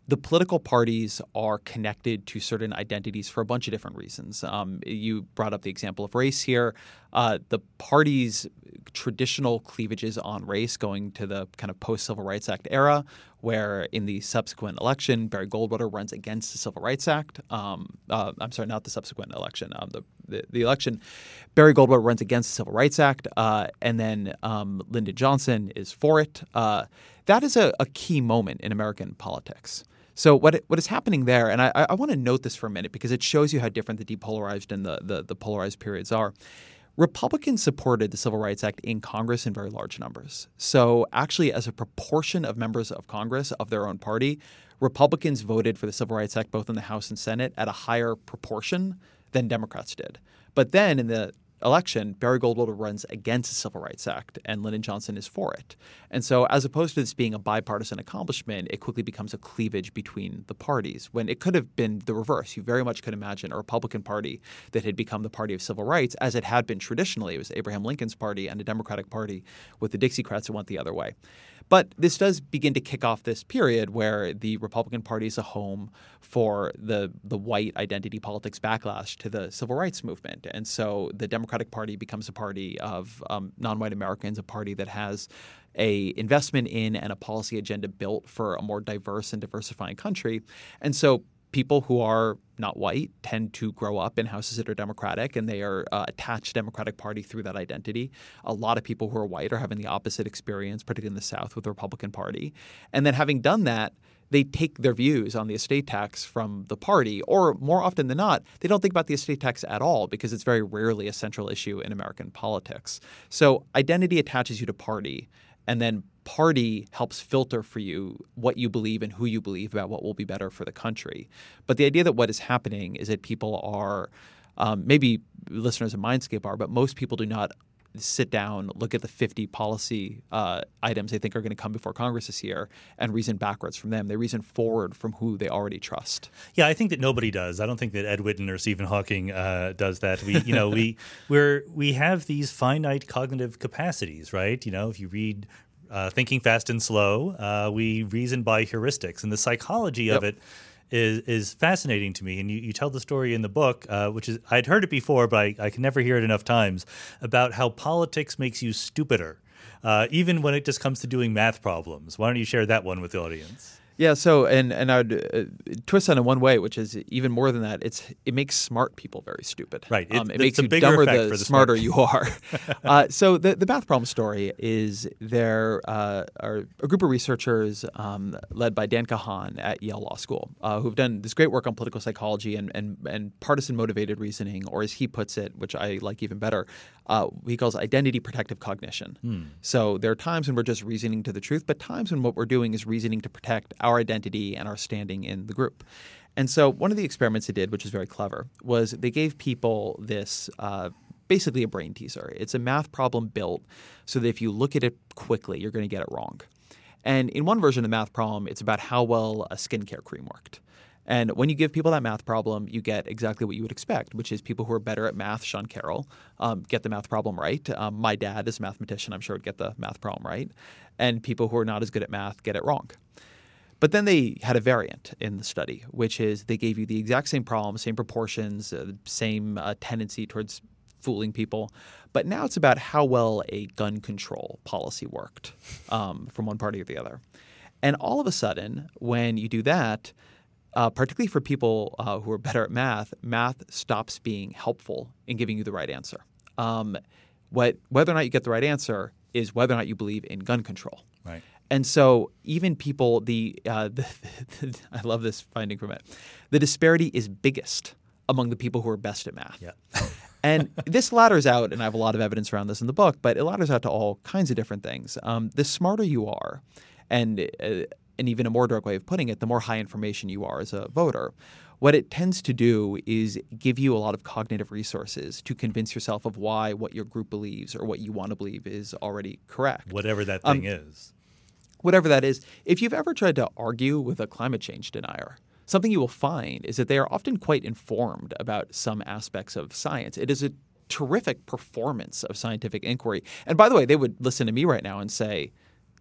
the political parties are connected to certain identities for a bunch of different reasons. Um, you brought up the example of race here. Uh, the parties' traditional cleavages on race going to the kind of post-Civil Rights Act era, where in the subsequent election, Barry Goldwater runs against the Civil Rights Act. Um, uh, I'm sorry, not the subsequent election, um, the, the the election. Barry Goldwater runs against the Civil Rights Act, uh, and then um, Lyndon Johnson is for it. Uh, that is a, a key moment in American politics. So what what is happening there, and I, I want to note this for a minute because it shows you how different the depolarized and the, the, the polarized periods are. Republicans supported the Civil Rights Act in Congress in very large numbers. So actually, as a proportion of members of Congress of their own party, Republicans voted for the Civil Rights Act both in the House and Senate at a higher proportion than Democrats did. But then in the election, Barry Goldwater runs against the Civil Rights Act, and Lyndon Johnson is for it. And so as opposed to this being a bipartisan accomplishment, it quickly becomes a cleavage between the parties, when it could have been the reverse. You very much could imagine a Republican Party that had become the party of civil rights, as it had been traditionally. It was Abraham Lincoln's party and a Democratic Party with the Dixiecrats that went the other way. But this does begin to kick off this period where the Republican Party is a home for the the white identity politics backlash to the civil rights movement. And so the Democratic Party becomes a party of um, non-white Americans, a party that has a investment in and a policy agenda built for a more diverse and diversifying country. And so people who are not white tend to grow up in houses that are Democratic, and they are uh, attached to the Democratic Party through that identity. A lot of people who are white are having the opposite experience, particularly in the South, with the Republican Party. And then having done that, they take their views on the estate tax from the party, or more often than not, they don't think about the estate tax at all because it's very rarely a central issue in American politics. So identity attaches you to party, and then party helps filter for you what you believe and who you believe about what will be better for the country. But the idea that what is happening is that people are um, maybe listeners of Mindscape are, but most people do not sit down, look at the fifty policy uh, items they think are going to come before Congress this year and reason backwards from them. They reason forward from who they already trust. Yeah, I think that nobody does. I don't think that Ed Witten or Stephen Hawking uh, does that. We, you know, we we're we have these finite cognitive capacities, right? You know, if you read uh, Thinking Fast and Slow, uh, we reason by heuristics, and the psychology Yep. of it is is fascinating to me. And you, you tell the story in the book, uh, which is I'd heard it before, but I, I can never hear it enough times, about how politics makes you stupider, uh, even when it just comes to doing math problems. Why don't you share that one with the audience? Yeah. So, and and I would uh, twist that in one way, which is even more than that. It's it makes smart people very stupid. Right. It, Um, it it's makes a you bigger dumber effect the, for the smarter smart. you are. uh, so the the math problem story is there uh, are a group of researchers um, led by Dan Kahan at Yale Law School uh, who've done this great work on political psychology and and and partisan motivated reasoning, or as he puts it, which I like even better, uh, he calls identity protective cognition. Hmm. So there are times when we're just reasoning to the truth, but times when what we're doing is reasoning to protect our identity and our standing in the group. And so one of the experiments they did, which is very clever, was they gave people this uh, basically a brain teaser. It's a math problem built so that if you look at it quickly, you're going to get it wrong. And in one version of the math problem, it's about how well a skincare cream worked. And when you give people that math problem, you get exactly what you would expect, which is people who are better at math, Sean Carroll, um, get the math problem right. Um, my dad is a mathematician. I'm sure would get the math problem right. And people who are not as good at math get it wrong. But then they had a variant in the study, which is they gave you the exact same problem, same proportions, uh, same uh, tendency towards fooling people. But now it's about how well a gun control policy worked um, from one party or the other. And all of a sudden, when you do that, uh, particularly for people uh, who are better at math, math stops being helpful in giving you the right answer. Um, what, whether or not you get the right answer is whether or not you believe in gun control. Right. And so even people, the, uh, the, the I love this finding from it, the disparity is biggest among the people who are best at math. Yeah. And this ladders out, and I have a lot of evidence around this in the book, but it ladders out to all kinds of different things. Um, the smarter you are, and uh, and even a more direct way of putting it, the more high information you are as a voter. What it tends to do is give you a lot of cognitive resources to convince yourself of why what your group believes or what you want to believe is already correct. Whatever that Um, thing is. Whatever that is, if you've ever tried to argue with a climate change denier, something you will find is that they are often quite informed about some aspects of science. It is a terrific performance of scientific inquiry. And by the way, they would listen to me right now and say,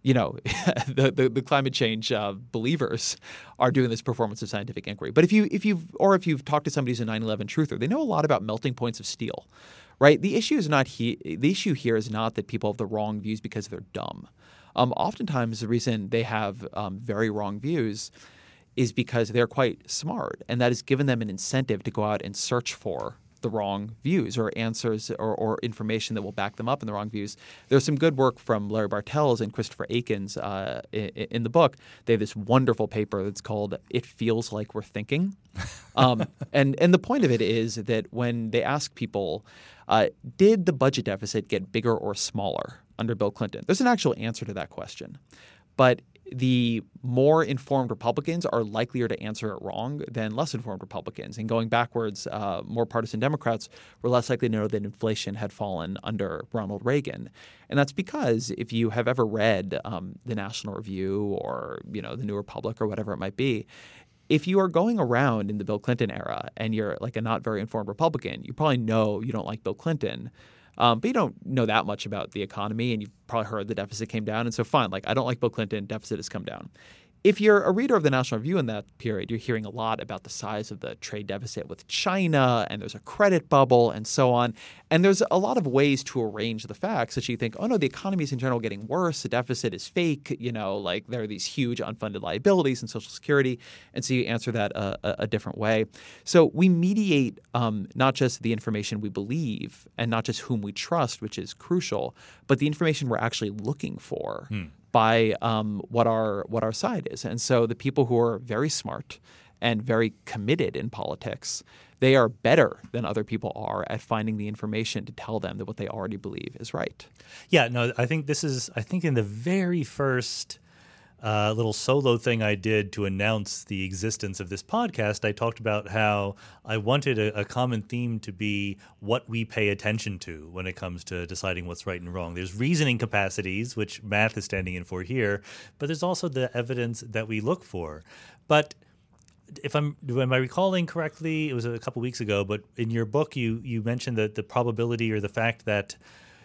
you know, the, the, the climate change uh, believers are doing this performance of scientific inquiry. But if you if you've or if you've talked to somebody who's a nine eleven truther, they know a lot about melting points of steel, right? The issue is not he, the issue here is not that people have the wrong views because they're dumb. Um, oftentimes, the reason they have um, very wrong views is because they're quite smart, and that has given them an incentive to go out and search for the wrong views or answers or, or information that will back them up in the wrong views. There's some good work from Larry Bartels and Christopher Akins uh, in, in the book. They have this wonderful paper that's called "It Feels Like We're Thinking," um, and and the point of it is that when they ask people, uh, did the budget deficit get bigger or smaller under Bill Clinton? There's an actual answer to that question, but the more informed Republicans are likelier to answer it wrong than less informed Republicans. And going backwards, uh, more partisan Democrats were less likely to know that inflation had fallen under Ronald Reagan. And that's because if you have ever read um, the National Review or, you know, the New Republic or whatever it might be, if you are going around in the Bill Clinton era and you're like a not very informed Republican, you probably know you don't like Bill Clinton. Um, but you don't know that much about the economy, and you've probably heard the deficit came down. And so fine, like I don't like Bill Clinton, deficit has come down. If you're a reader of the National Review in that period, you're hearing a lot about the size of the trade deficit with China, and there's a credit bubble and so on. And there's a lot of ways to arrange the facts that you think, oh no, the economy is in general getting worse. The deficit is fake. You know, like there are these huge unfunded liabilities in Social Security. And so you answer that a, a, a different way. So we mediate um, not just the information we believe and not just whom we trust, which is crucial, but the information we're actually looking for. Hmm. by um, what our what our side is. And so the people who are very smart and very committed in politics, they are better than other people are at finding the information to tell them that what they already believe is right. Yeah, no, I think this is – I think in the very first uh, little solo thing I did to announce the existence of this podcast, I talked about how I wanted a, a common theme to be what we pay attention to when it comes to deciding what's right and wrong. There's reasoning capacities, which math is standing in for here, but there's also the evidence that we look for. But if I'm am I recalling correctly, it was a couple weeks ago, but in your book you you mentioned that the probability or the fact that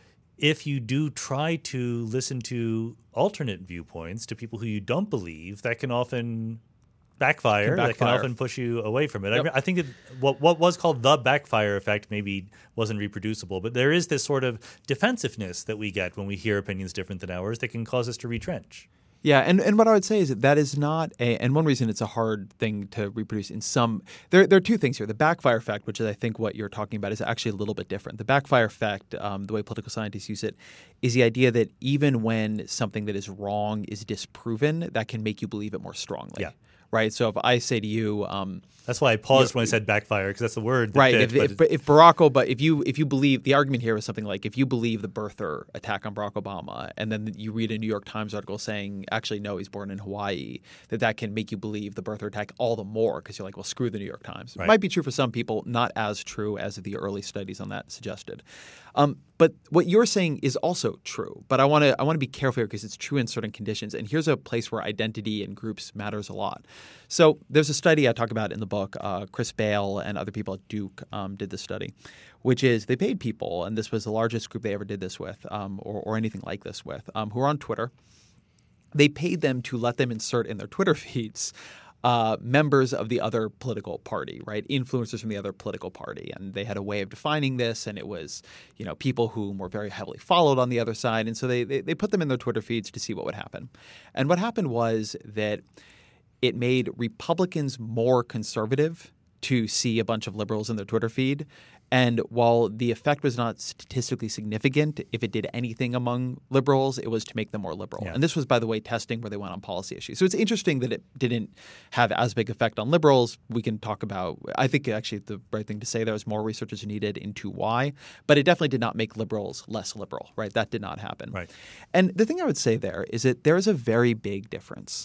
if you do try to listen to alternate viewpoints to people who you don't believe, that can often backfire. Can backfire. That can often push you away from it. Yep. I, I think that what what was called the backfire effect maybe wasn't reproducible, but there is this sort of defensiveness that we get when we hear opinions different than ours that can cause us to retrench. Yeah, and, and what I would say is that that is not a – and one reason it's a hard thing to reproduce in some – there there are two things here. The backfire effect, which is I think what you're talking about, is actually a little bit different. The backfire effect, um, the way political scientists use it, is the idea that even when something that is wrong is disproven, that can make you believe it more strongly. Yeah. Right? So if I say to you um, – that's why I paused when I said backfire, because that's the word. That right. Fit, if, if, if Barack Obama, if you if you believe the argument here was something like if you believe the birther attack on Barack Obama, and then you read a New York Times article saying actually no, he's born in Hawaii, that that can make you believe the birther attack all the more because you're like, well, screw the New York Times. Right. It might be true for some people, not as true as the early studies on that suggested. Um, but what you're saying is also true. But I want to I want to be careful here because it's true in certain conditions. And here's a place where identity and groups matters a lot. So there's a study I talk about in the book. Uh, Chris Bale and other people at Duke um, did this study, which is they paid people, and this was the largest group they ever did this with, um, or, or anything like this with, um, who are on Twitter. They paid them to let them insert in their Twitter feeds Uh, members of the other political party, right? Influencers from the other political party. And they had a way of defining this, and it was, you know, people whom were very heavily followed on the other side. And so they, they, they put them in their Twitter feeds to see what would happen. And what happened was that it made Republicans more conservative to see a bunch of liberals in their Twitter feed. And while the effect was not statistically significant, if it did anything among liberals, it was to make them more liberal. Yeah. And this was, by the way, testing where they went on policy issues. So it's interesting that it didn't have as big effect on liberals. We can talk about – I think actually the right thing to say there is more research is needed into why. But it definitely did not make liberals less liberal, right? That did not happen. Right. And the thing I would say there is that there is a very big difference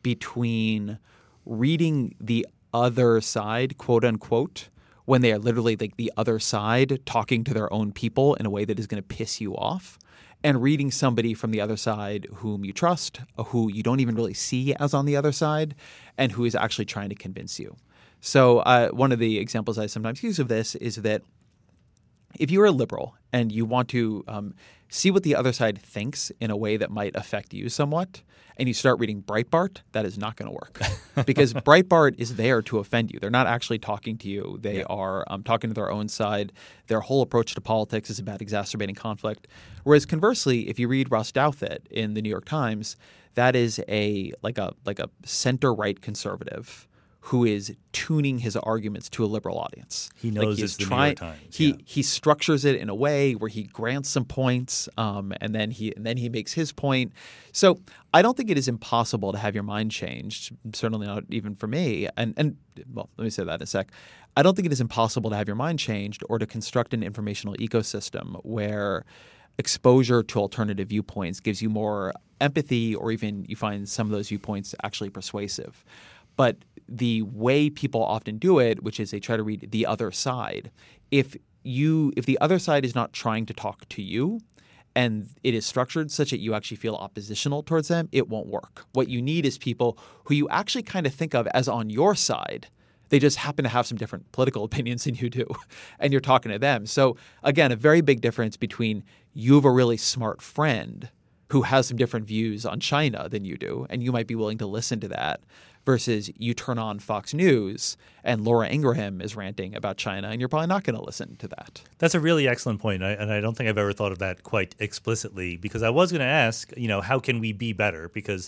between reading the other side, quote unquote, when they are literally like the other side talking to their own people in a way that is going to piss you off, and reading somebody from the other side whom you trust, who you don't even really see as on the other side, and who is actually trying to convince you. So uh, one of the examples I sometimes use of this is that if you're a liberal and you want to um, see what the other side thinks in a way that might affect you somewhat, and you start reading Breitbart, that is not going to work because Breitbart is there to offend you. They're not actually talking to you. They yeah. are um, talking to their own side. Their whole approach to politics is about exacerbating conflict. Whereas conversely, if you read Ross Douthat in the New York Times, that is a like a like a center-right conservative who is tuning his arguments to a liberal audience. He knows like it's the trying, New York Times. He yeah. he structures it in a way where he grants some points, um, and then he and then he makes his point. So I don't think it is impossible to have your mind changed. Certainly not even for me. And and well, let me say that in a sec. I don't think it is impossible to have your mind changed or to construct an informational ecosystem where exposure to alternative viewpoints gives you more empathy, or even you find some of those viewpoints actually persuasive. But the way people often do it, which is they try to read the other side, if you if the other side is not trying to talk to you and it is structured such that you actually feel oppositional towards them, it won't work. What you need is people who you actually kind of think of as on your side. They just happen to have some different political opinions than you do, and you're talking to them. So again, a very big difference between you have a really smart friend who has some different views on China than you do, and you might be willing to listen to that, versus you turn on Fox News and Laura Ingraham is ranting about China, and you're probably not going to listen to that. That's a really excellent point, I, and I don't think I've ever thought of that quite explicitly, because I was going to ask, you know, how can we be better? Because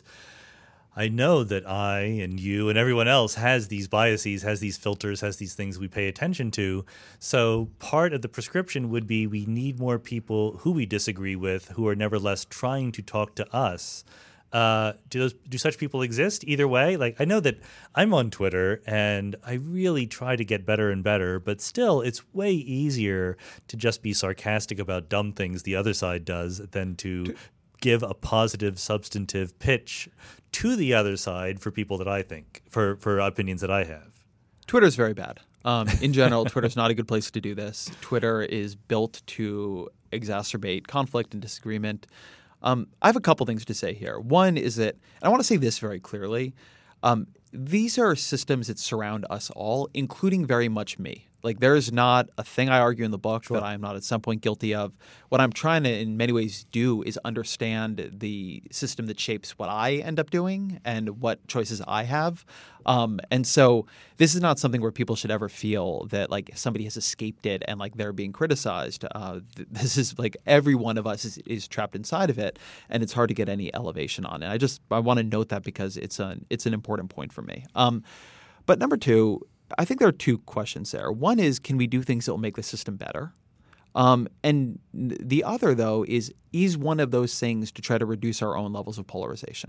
I know that I and you and everyone else has these biases, has these filters, has these things we pay attention to. So part of the prescription would be we need more people who we disagree with who are nevertheless trying to talk to us. Uh, do those do such people exist either way? Like, I know that I'm on Twitter and I really try to get better and better, but still it's way easier to just be sarcastic about dumb things the other side does than to give a positive, substantive pitch to the other side for people that I think, for, for opinions that I have. Twitter's very bad. Um, in general, Twitter's not a good place to do this. Twitter is built to exacerbate conflict and disagreement. Um, I have a couple things to say here. One is that, and I want to say this very clearly, um, these are systems that surround us all, including very much me. Like, there is not a thing I argue in the book sure. that I am not at some point guilty of. What I'm trying to, in many ways, do is understand the system that shapes what I end up doing and what choices I have. Um, and so this is not something where people should ever feel that, like, somebody has escaped it and, like, they're being criticized. Uh, th- this is, like, every one of us is, is trapped inside of it, and it's hard to get any elevation on it. I just I want to note that because it's an, it's an important point for me. Um, but number two, I think there are two questions there. One is, can we do things that will make the system better? Um, and the other, though, is is one of those things to try to reduce our own levels of polarization.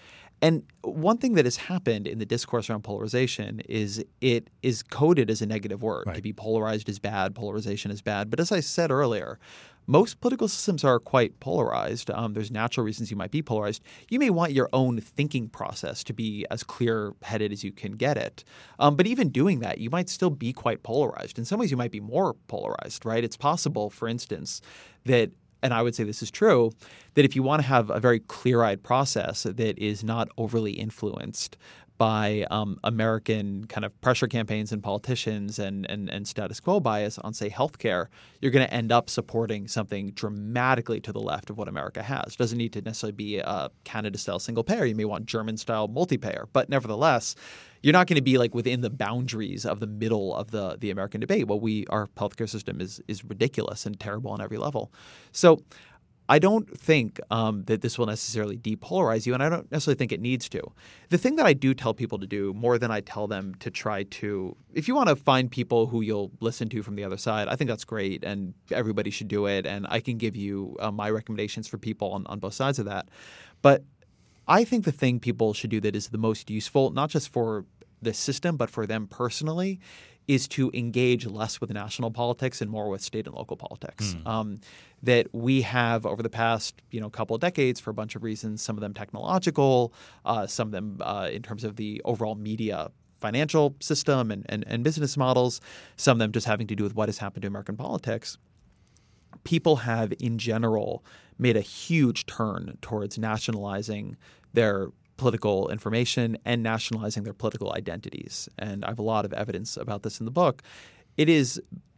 And one thing that has happened in the discourse around polarization is it is coded as a negative word. Right. To be polarized is bad, polarization is bad. But as I said earlier, most political systems are quite polarized. Um, there's natural reasons you might be polarized. You may want your own thinking process to be as clear-headed as you can get it. Um, but even doing that, you might still be quite polarized. In some ways, you might be more polarized, right? It's possible, for instance, that – and I would say this is true, that if you want to have a very clear-eyed process that is not overly influenced by um, American kind of pressure campaigns and politicians and, and, and status quo bias on, say, healthcare, you're going to end up supporting something dramatically to the left of what America has. It doesn't need to necessarily be a Canada-style single payer. You may want German-style multi-payer. But nevertheless, you're not going to be like within the boundaries of the middle of the, the American debate. Well, we our healthcare system is is ridiculous and terrible on every level. So I don't think um, that this will necessarily depolarize you, and I don't necessarily think it needs to. The thing that I do tell people to do more than I tell them to try to – if you want to find people who you'll listen to from the other side, I think that's great, and everybody should do it, and I can give you uh, my recommendations for people on, on both sides of that. But I think the thing people should do that is the most useful, not just for the system but for them personally, is to engage less with national politics and more with state and local politics. Mm. Um, that we have over the past you know couple of decades for a bunch of reasons, some of them technological, uh, some of them uh, in terms of the overall media financial system and, and, and business models, some of them just having to do with what has happened to American politics. People have in general made a huge turn towards nationalizing their political information and nationalizing their political identities. And I have a lot of evidence about this in the book. It is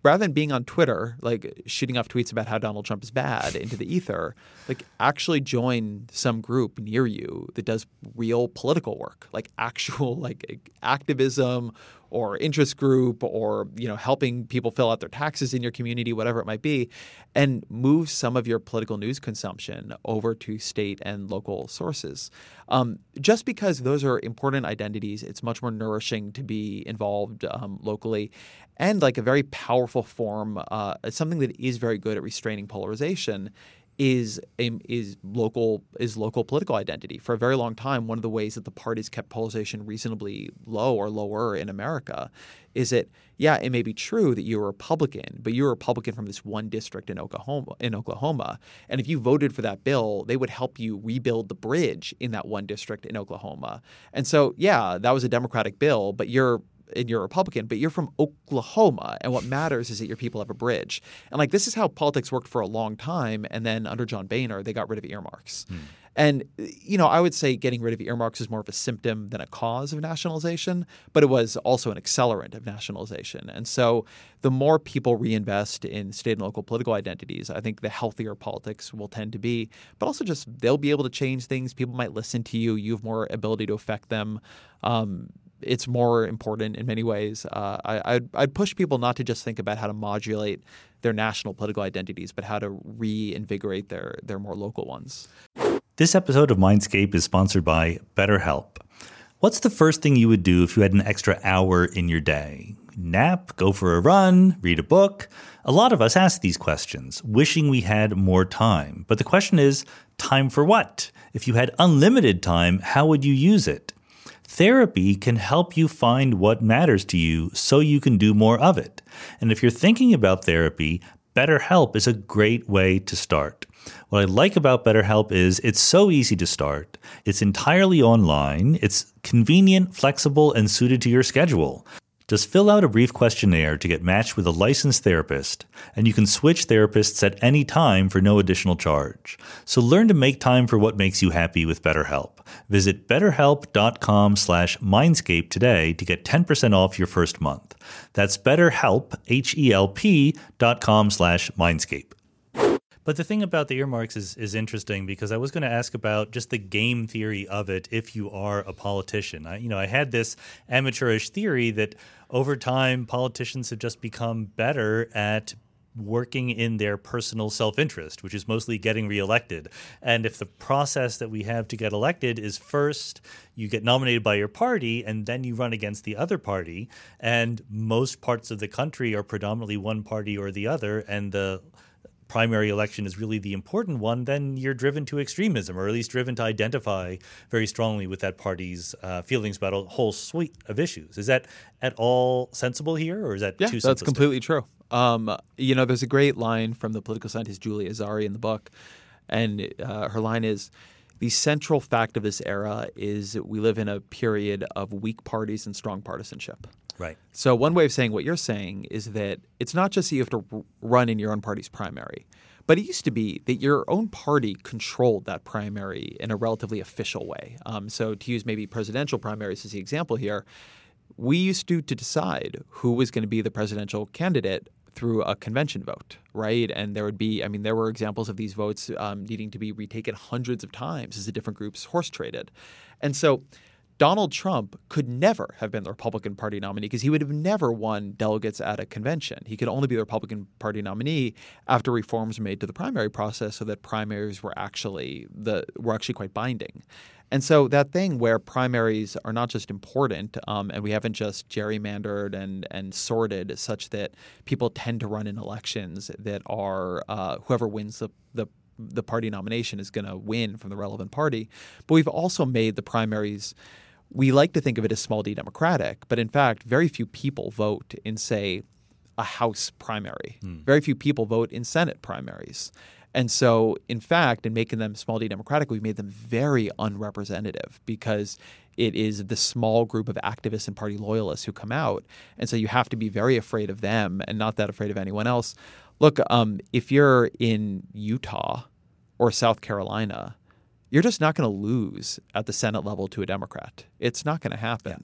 rather than being on Twitter, like shooting off tweets about how Donald Trump is bad into the ether, like actually join some group near you that does real political work, like actual like activism or interest group or, you know, helping people fill out their taxes in your community, whatever it might be, and move some of your political news consumption over to state and local sources. Um, just because those are important identities, it's much more nourishing to be involved um, locally. And like a very powerful form, uh, something that is very good at restraining polarization is a, is local is local political identity. For a very long time, one of the ways that the parties kept polarization reasonably low or lower in America is that, yeah, it may be true that you're a Republican, but you're a Republican from this one district in Oklahoma. In Oklahoma, and if you voted for that bill, they would help you rebuild the bridge in that one district in Oklahoma. And so, yeah, that was a Democratic bill, but you're and you're a Republican, but you're from Oklahoma, and what matters is that your people have a bridge. And like this is how politics worked for a long time, and then under John Boehner, they got rid of earmarks. Hmm. And, you know, I would say getting rid of earmarks is more of a symptom than a cause of nationalization, but it was also an accelerant of nationalization. And so the more people reinvest in state and local political identities, I think the healthier politics will tend to be. But also just they'll be able to change things. People might listen to you. You have more ability to affect them. Um, it's more important in many ways. Uh, I, I'd, I'd push people not to just think about how to modulate their national political identities, but how to reinvigorate their their more local ones. This episode of Mindscape is sponsored by BetterHelp. What's the first thing you would do if you had an extra hour in your day? Nap, go for a run, read a book? A lot of us ask these questions, wishing we had more time. But the question is, time for what? If you had unlimited time, how would you use it? Therapy can help you find what matters to you so you can do more of it. And if you're thinking about therapy, BetterHelp is a great way to start. What I like about BetterHelp is it's so easy to start. It's entirely online. It's convenient, flexible, and suited to your schedule. Just fill out a brief questionnaire to get matched with a licensed therapist, and you can switch therapists at any time for no additional charge. So learn to make time for what makes you happy with BetterHelp. Visit betterhelp.com slash mindscape today to get ten percent off your first month. That's betterhelp, H-E-L-P dot com slash mindscape. But the thing about the earmarks is is interesting because I was going to ask about just the game theory of it if you are a politician. I, you know, I had this amateurish theory that over time politicians have just become better at working in their personal self-interest, which is mostly getting reelected. And if the process that we have to get elected is first you get nominated by your party and then you run against the other party, and most parts of the country are predominantly one party or the other, and the primary election is really the important one, then you're driven to extremism, or at least driven to identify very strongly with that party's uh, feelings about a whole suite of issues. Is that at all sensible here, or is that yeah, too simplistic? That's completely true. Um, you know, there's a great line from the political scientist Julia Azari in the book, and uh, her line is, the central fact of this era is that we live in a period of weak parties and strong partisanship. Right. So one way of saying what you're saying is that it's not just that you have to r- run in your own party's primary, but it used to be that your own party controlled that primary in a relatively official way. Um, so to use maybe presidential primaries as the example here, we used to, to decide who was going to be the presidential candidate through a convention vote, right? And there would be, I mean, there were examples of these votes um, needing to be retaken hundreds of times as the different groups horse traded. And so Donald Trump could never have been the Republican Party nominee because he would have never won delegates at a convention. He could only be the Republican Party nominee after reforms were made to the primary process so that primaries were actually the were actually quite binding. And so that thing where primaries are not just important um, and we haven't just gerrymandered and, and sorted such that people tend to run in elections that are uh, whoever wins the, the the party nomination is going to win from the relevant party. But we've also made the primaries – we like to think of it as small d democratic, but in fact, very few people vote in, say, a House primary. Hmm. Very few people vote in Senate primaries. And so, in fact, in making them small d democratic, we've made them very unrepresentative because it is the small group of activists and party loyalists who come out. And so you have to be very afraid of them and not that afraid of anyone else. Look, um, if you're in Utah or South Carolina, you're just not going to lose at the Senate level to a Democrat. It's not going to happen. Yeah.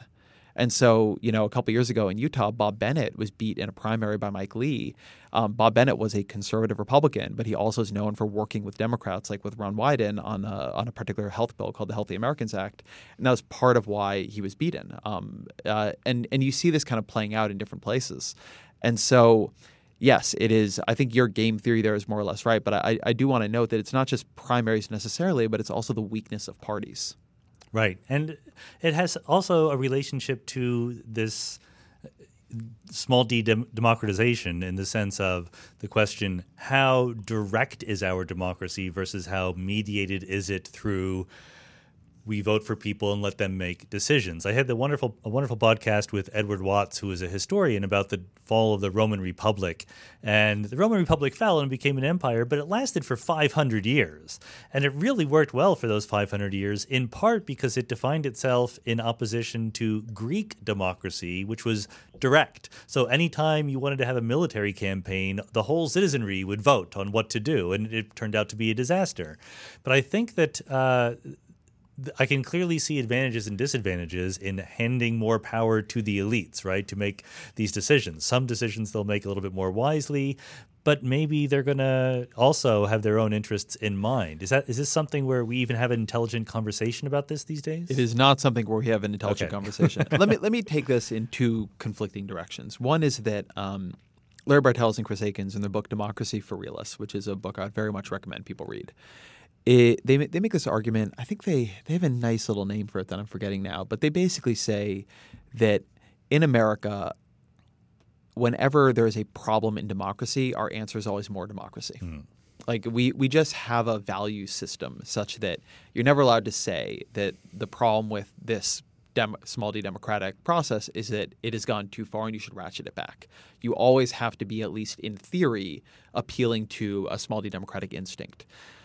And so, you know, a couple years ago in Utah, Bob Bennett was beat in a primary by Mike Lee. Um, Bob Bennett was a conservative Republican, but he also is known for working with Democrats, like with Ron Wyden, on a, on a particular health bill called the Healthy Americans Act. And that was part of why he was beaten. Um, uh, and, and you see this kind of playing out in different places. And so, yes, it is. I think your game theory there is more or less right. But I, I do want to note that it's not just primaries necessarily, but it's also the weakness of parties. Right. And it has also a relationship to this small d dem- democratization in the sense of the question, how direct is our democracy versus how mediated is it through we vote for people and let them make decisions. I had the wonderful a wonderful podcast with Edward Watts, who is a historian, about the fall of the Roman Republic. And the Roman Republic fell and became an empire, but it lasted for five hundred years. And it really worked well for those five hundred years, in part because it defined itself in opposition to Greek democracy, which was direct. So anytime you wanted to have a military campaign, the whole citizenry would vote on what to do, and it turned out to be a disaster. But I think that uh, I can clearly see advantages and disadvantages in handing more power to the elites, right, to make these decisions. Some decisions they'll make a little bit more wisely, but maybe they're going to also have their own interests in mind. Is that is this something where we even have an intelligent conversation about this these days? It is not something where we have an intelligent Okay. conversation. let me let me take this in two conflicting directions. One is that um, Larry Bartels and Chris Akins, in their book Democracy for Realists, which is a book I'd very much recommend people read, It, they they make this argument. I think they, they have a nice little name for it that I'm forgetting now. But they basically say that in America, whenever there is a problem in democracy, our answer is always more democracy. Mm. Like we we just have a value system such that you're never allowed to say that the problem with this dem- small d democratic process is that it has gone too far and you should ratchet it back. You always have to be, at least in theory, appealing to a small d democratic instinct.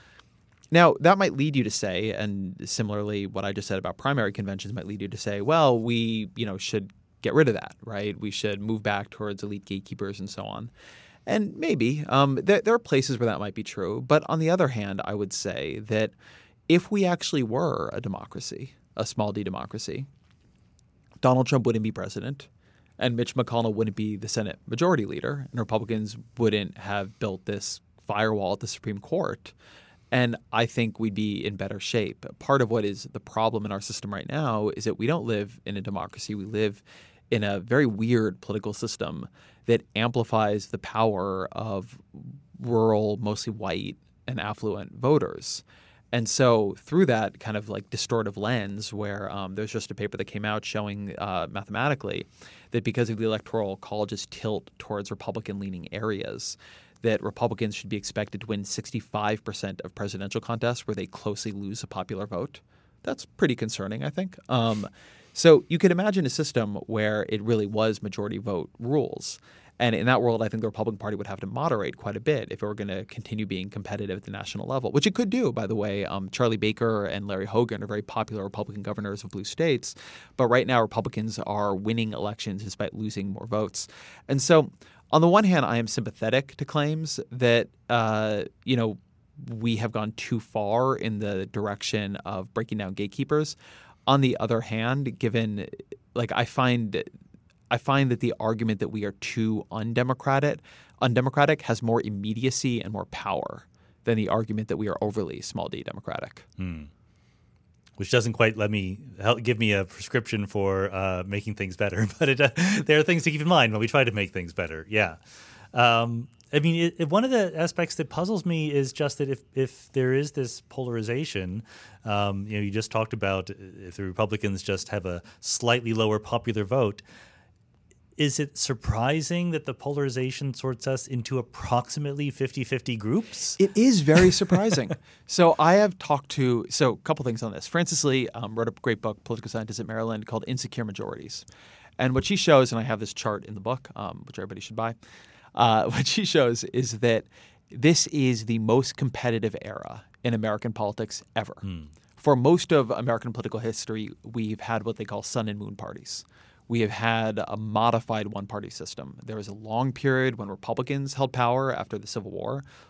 Now, that might lead you to say, and similarly what I just said about primary conventions might lead you to say, well, we you know should get rid of that, right? We should move back towards elite gatekeepers and so on. And maybe um, there, there are places where that might be true. But on the other hand, I would say that if we actually were a democracy, a small d democracy, Donald Trump wouldn't be president and Mitch McConnell wouldn't be the Senate majority leader and Republicans wouldn't have built this firewall at the Supreme Court. And I think we'd be in better shape. Part of what is the problem in our system right now is that we don't live in a democracy. We live in a very weird political system that amplifies the power of rural, mostly white and affluent voters. And so through that kind of like distortive lens where um, there's just a paper that came out showing uh, mathematically that because of the Electoral College's tilt towards Republican-leaning areas, that Republicans should be expected to win sixty-five percent of presidential contests where they closely lose a popular vote. That's pretty concerning, I think. Um, so you could imagine a system where it really was majority vote rules. And in that world, I think the Republican Party would have to moderate quite a bit if it were going to continue being competitive at the national level, which it could do, by the way. Um, Charlie Baker and Larry Hogan are very popular Republican governors of blue states. But right now, Republicans are winning elections despite losing more votes. And so on the one hand, I am sympathetic to claims that, uh, you know, we have gone too far in the direction of breaking down gatekeepers. On the other hand, given like I find I find that the argument that we are too undemocratic, undemocratic has more immediacy and more power than the argument that we are overly small d democratic. Hmm. Which doesn't quite let me help give me a prescription for uh, making things better, but it, uh, there are things to keep in mind when we try to make things better. Yeah, um, I mean, it, it, one of the aspects that puzzles me is just that if if there is this polarization, um, you know, you just talked about if the Republicans just have a slightly lower popular vote. Is it surprising that the polarization sorts us into approximately fifty-fifty groups? It is very surprising. So I have talked to – so a couple things on this. Frances Lee um, wrote a great book, political scientist at Maryland, called Insecure Majorities. And what she shows – and I have this chart in the book, um, which everybody should buy uh, – what she shows is that this is the most competitive era in American politics ever. Hmm. For most of American political history, we've had what they call sun and moon parties. We have had a modified one-party system. There was a long period when Republicans held power after the Civil War,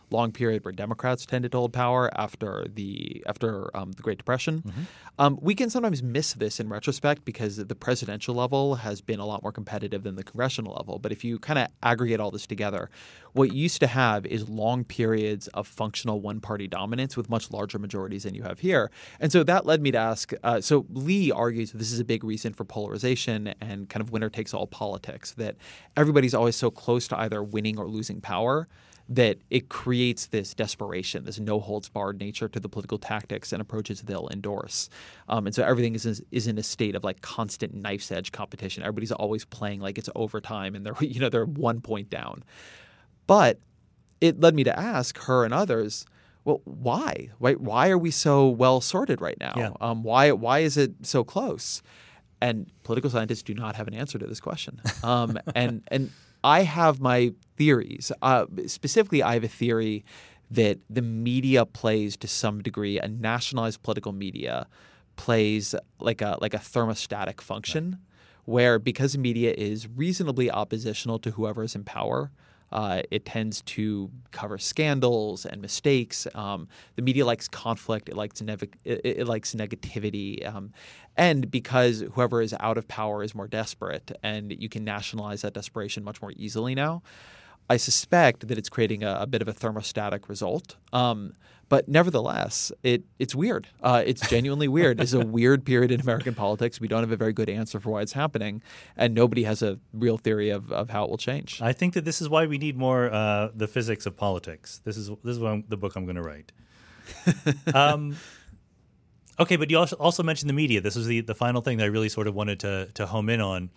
long period where Democrats tended to hold power after the after um, the Great Depression. Mm-hmm. Um, we can sometimes miss this in retrospect because the presidential level has been a lot more competitive than the congressional level. But if you kind of aggregate all this together, what you used to have is long periods of functional one-party dominance with much larger majorities than you have here. And so that led me to ask, uh, so Lee argues that this is a big reason for polarization and kind of winner-takes-all politics, that everybody's always so close to either winning or losing power that it creates this desperation, this no-holds-barred nature to the political tactics and approaches they'll endorse. Um, and so everything is is in a state of like constant knife's-edge competition. Everybody's always playing like it's overtime and they're you know they're one point down. But it led me to ask her and others, well, why? Why, why are we so well sorted right now? Yeah. Um, why why is it so close? And political scientists do not have an answer to this question. Um, and and I have my theories. Uh, specifically, I have a theory that the media plays to some degree, a nationalized political media plays like a like a thermostatic function, right, where because the media is reasonably oppositional to whoever is in power, Uh, it tends to cover scandals and mistakes. Um, the media likes conflict. It likes nev- it, it likes negativity. Um, and because whoever is out of power is more desperate, and you can nationalize that desperation much more easily now, I suspect that it's creating a, a bit of a thermostatic result. Um, but nevertheless, it it's weird. Uh, it's genuinely weird. It's a weird period in American politics. We don't have a very good answer for why it's happening, and nobody has a real theory of, of how it will change. I think that this is why we need more uh, the physics of politics. This is this is what I'm, the book I'm going to write. um, okay, but you also, also mentioned the media. This was the, the final thing that I really sort of wanted to to home in on.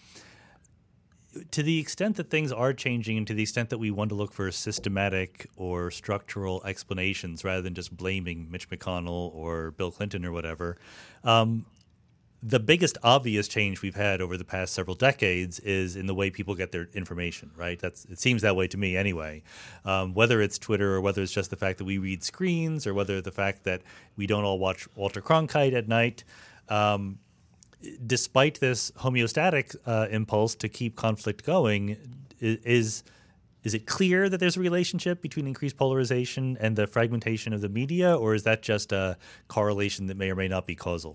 To the extent that things are changing and to the extent that we want to look for systematic or structural explanations rather than just blaming Mitch McConnell or Bill Clinton or whatever, um, the biggest obvious change we've had over the past several decades is in the way people get their information, right? That's it seems that way to me anyway. Um, whether it's Twitter or whether it's just the fact that we read screens or whether the fact that we don't all watch Walter Cronkite at night, um, despite this homeostatic uh, impulse to keep conflict going, is is it clear that there's a relationship between increased polarization and the fragmentation of the media, or is that just a correlation that may or may not be causal?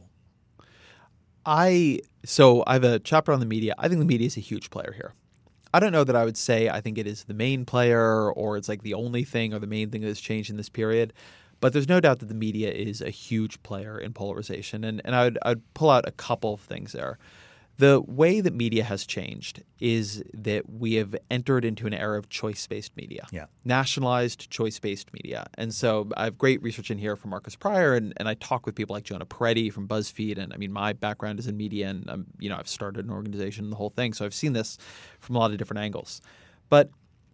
I so I have a chapter on the media. I think the media is a huge player here. I don't know that I would say I think it is the main player or it's like the only thing or the main thing that has changed in this period. But there's no doubt that the media is a huge player in polarization. And, and I would, I would pull out a couple of things there. The way that media has changed is that we have entered into an era of choice-based media, yeah. nationalized choice-based media. And so I have great research in here from Marcus Pryor, and, and I talk with people like Jonah Peretti from BuzzFeed. And I mean, my background is in media, and I'm, you know, I've started an organization and the whole thing. So I've seen this from a lot of different angles. But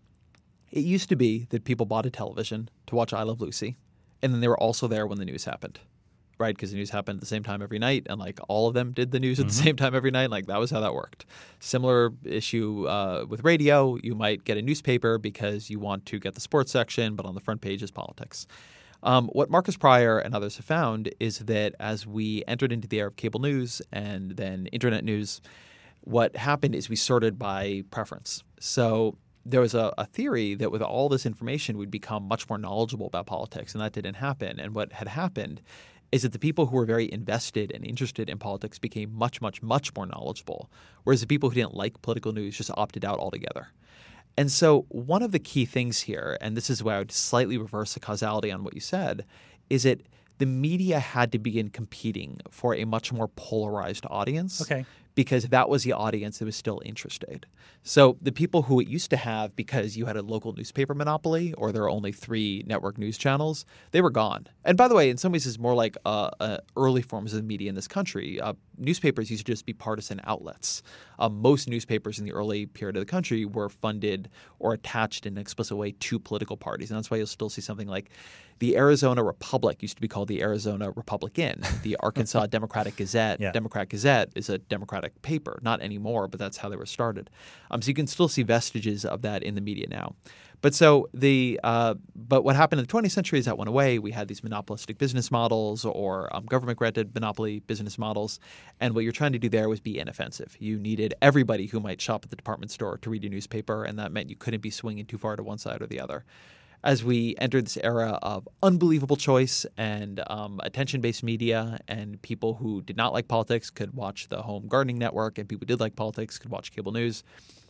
it used to be that people bought a television to watch I Love Lucy. And then they were also there when the news happened, right? Because the news happened at the same time every night, and like all of them did the news at mm-hmm. the same time every night. Like that was how that worked. Similar issue uh, with radio. You might get a newspaper because you want to get the sports section, but on the front page is politics. Um, what Marcus Pryor and others have found is that as we entered into the era of cable news and then internet news, what happened is we sorted by preference. So there was a, a theory that with all this information, we'd become much more knowledgeable about politics, and that didn't happen. And what had happened is that the people who were very invested and interested in politics became much, much, much more knowledgeable, whereas the people who didn't like political news just opted out altogether. And so one of the key things here, and this is where I would slightly reverse the causality on what you said, is that the media had to begin competing for a much more polarized audience. Okay. Because that was the audience that was still interested. So the people who it used to have, because you had a local newspaper monopoly or there were only three network news channels, they were gone. And by the way, in some ways, it's more like uh, uh, early forms of the media in this country. Uh, newspapers used to just be partisan outlets. Uh, most newspapers in the early period of the country were funded or attached in an explicit way to political parties. And that's why you'll still see something like the Arizona Republic used to be called the Arizona Republican. The Arkansas Democratic Gazette, yeah. Democrat Gazette is a Democratic paper. Not anymore, but that's how they were started. Um, so you can still see vestiges of that in the media now. But so the uh, but what happened in the twentieth century is that went away. We had these monopolistic business models or um, government-granted monopoly business models. And what you're trying to do there was be inoffensive. You needed everybody who might shop at the department store to read your newspaper, and that meant you couldn't be swinging too far to one side or the other. as we entered this era of unbelievable choice and um, attention-based media, and people who did not like politics could watch the Home Gardening Network, and people who did like politics could watch cable news,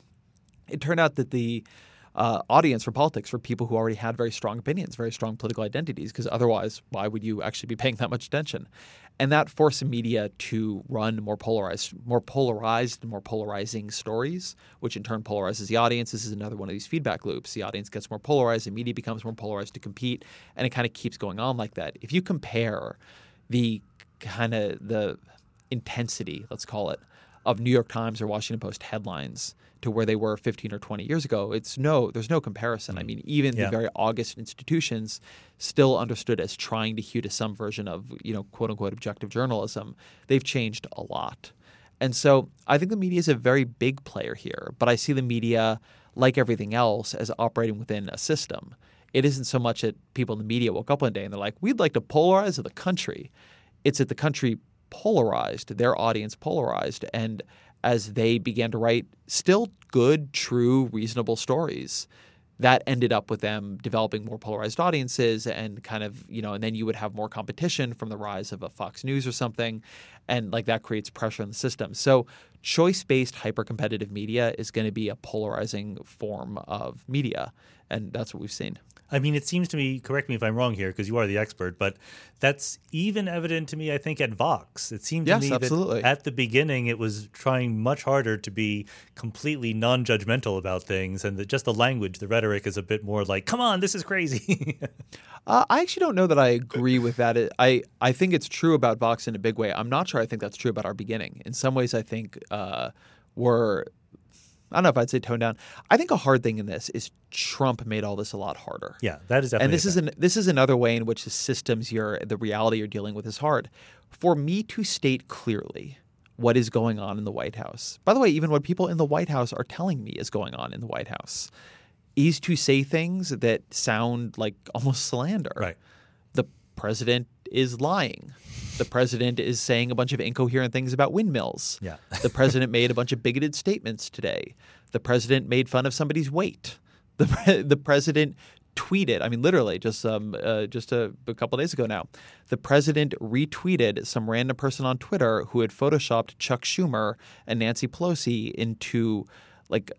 it turned out that the uh, audience for politics were people who already had very strong opinions, very strong political identities, because otherwise, why would you actually be paying that much attention? And that forced the media to run more polarized, more polarized, more polarizing stories, which in turn polarizes the audience. This is another one of these feedback loops. The audience gets more polarized, the media becomes more polarized to compete, and it kind of keeps going on like that. If you compare the kind of the intensity, let's call it, of New York Times or Washington Post headlines to where they were fifteen or twenty years ago, it's no, there's no comparison. I mean, even yeah. the very august institutions still understood as trying to hew to some version of, you know, quote unquote objective journalism. They've changed a lot. And so I think the media is a very big player here, but I see the media, like everything else, as operating within a system. It isn't so much that people in the media woke up one day and they're like, we'd like to polarize the country. It's that the country polarized, their audience polarized, and as they began to write still good, true, reasonable stories, that ended up with them developing more polarized audiences and kind of, you know, and then you would have more competition from the rise of a Fox News or something, and like that creates pressure in the system. So choice-based hyper-competitive media is going to be a polarizing form of media, and that's what we've seen. I mean, it seems to me, correct me if I'm wrong here because you are the expert, but that's even evident to me, I think, at Vox. It seemed to yes, me absolutely. that at the beginning it was trying much harder to be completely non-judgmental about things, and that just the language, the rhetoric is a bit more like, come on, this is crazy. uh, I actually don't know that I agree with that. I, I think it's true about Vox in a big way. I'm not sure I think that's true about our beginning. In some ways, I think uh, we're – I don't know if I'd say tone down. I think a hard thing in this is Trump made all this a lot harder. Yeah, that is definitely. And this is an this is another way in which the systems you're the reality you're dealing with is hard. For me to state clearly what is going on in the White House. By the way, even what people in the White House are telling me is going on in the White House, is to say things that sound like almost slander. Right. The president is lying. The president is saying a bunch of incoherent things about windmills. Yeah. The president made a bunch of bigoted statements today. The president made fun of somebody's weight. The pre- the president tweeted, I mean, literally just um uh, just a, a couple of days ago now, the president retweeted some random person on Twitter who had photoshopped Chuck Schumer and Nancy Pelosi into like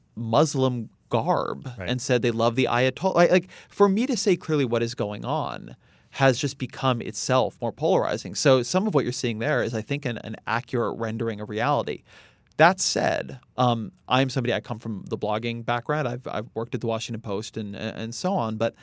Muslim garb right. and said they love the Ayatollah. Like, like for me to say clearly what is going on has just become itself more polarizing. So some of what you're seeing there is, I think, an, an accurate rendering of reality. That said, um, I'm somebody, I come from the blogging background. I've, I've worked at the Washington Post and, and so on, but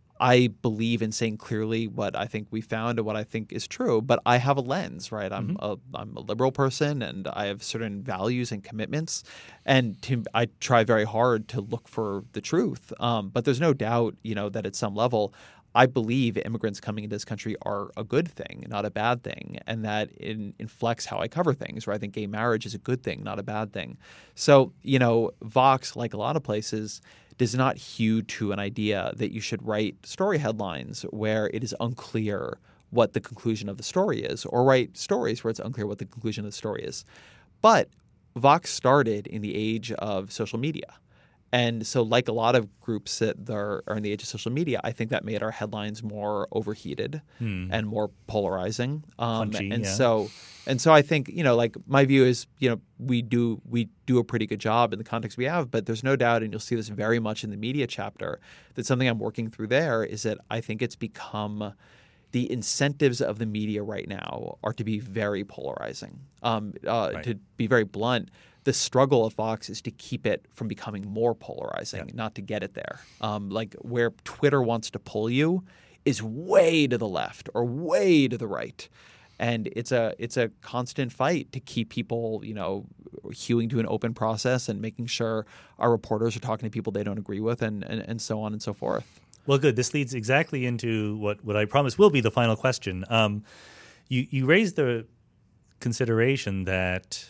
I believe in saying clearly what I think we found and what I think is true. But I have a lens, right? I'm, mm-hmm. a, I'm a liberal person and I have certain values and commitments. And to, I try very hard to look for the truth. Um, but there's no doubt, you know, that at some level, I believe immigrants coming into this country are a good thing, not a bad thing, and that it inflects how I cover things, where I think gay marriage is a good thing, not a bad thing. So, you know, Vox, like a lot of places, does not hew to an idea that you should write story headlines where it is unclear what the conclusion of the story is, or write stories where it's unclear what the conclusion of the story is. But Vox started in the age of social media. And so like a lot of groups that are, are in the age of social media, I think that made our headlines more overheated hmm. and more polarizing. Um, Punchy, and yeah. so and so I think, you know, like my view is, you know, we do we do a pretty good job in the context we have, but there's no doubt, and you'll see this very much in the media chapter, that something I'm working through there is that I think it's become the incentives of the media right now are to be very polarizing. Um, uh, right. To be very blunt, the struggle of Vox is to keep it from becoming more polarizing, yeah. not to get it there. Um, like where Twitter wants to pull you is way to the left or way to the right. And it's a it's a constant fight to keep people, you know, hewing to an open process and making sure our reporters are talking to people they don't agree with, and, and, and so on and so forth. Well, good. This leads exactly into what, what I promise will be the final question. Um, you, you raised the consideration that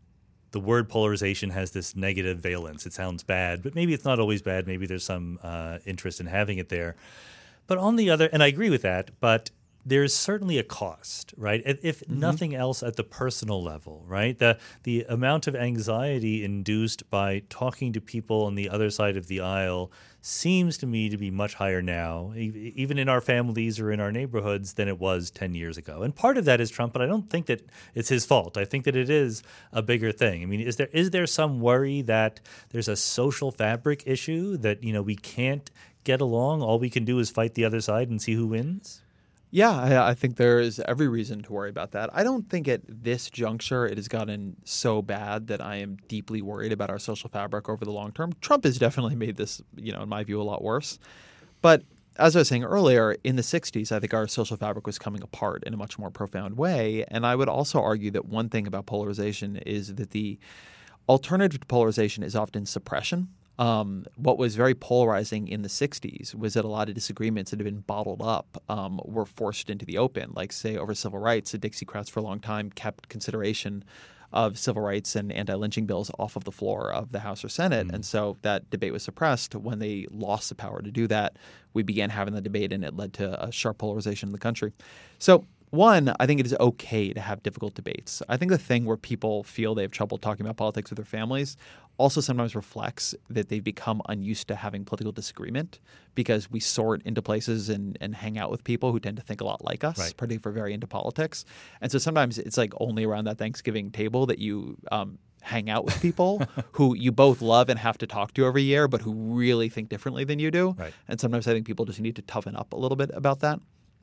the word polarization has this negative valence. It sounds bad, but maybe it's not always bad. Maybe there's some uh, interest in having it there. But on the other, and I agree with that, but there's certainly a cost, right? If, if Mm-hmm. nothing else at the personal level, right? The the amount of anxiety induced by talking to people on the other side of the aisle seems to me to be much higher now, e- even in our families or in our neighborhoods, than it was ten years ago. And part of that is Trump, but I don't think that it's his fault. I think that it is a bigger thing. I mean, is there is there some worry that there's a social fabric issue that, you know, we can't get along? All we can do is fight the other side and see who wins? Yeah, I, I think there is every reason to worry about that. I don't think at this juncture it has gotten so bad that I am deeply worried about our social fabric over the long term. Trump has definitely made this, you know, in my view, a lot worse. But as I was saying earlier, in the sixties, I think our social fabric was coming apart in a much more profound way. And I would also argue that one thing about polarization is that the alternative to polarization is often suppression. Um, what was very polarizing in the sixties was that a lot of disagreements that had been bottled up um, were forced into the open. Like, say, over civil rights, the Dixiecrats for a long time kept consideration of civil rights and anti-lynching bills off of the floor of the House or Senate. Mm. And so that debate was suppressed. When they lost the power to do that, we began having the debate, and it led to a sharp polarization in the country. So one, I think it is okay to have difficult debates. I think the thing where people feel they have trouble talking about politics with their families also sometimes reflects that they've become unused to having political disagreement, because we sort into places and, and hang out with people who tend to think a lot like us, right. particularly if we're very into politics. And so sometimes it's like only around that Thanksgiving table that you um, hang out with people who you both love and have to talk to every year, but who really think differently than you do. Right. And sometimes I think people just need to toughen up a little bit about that.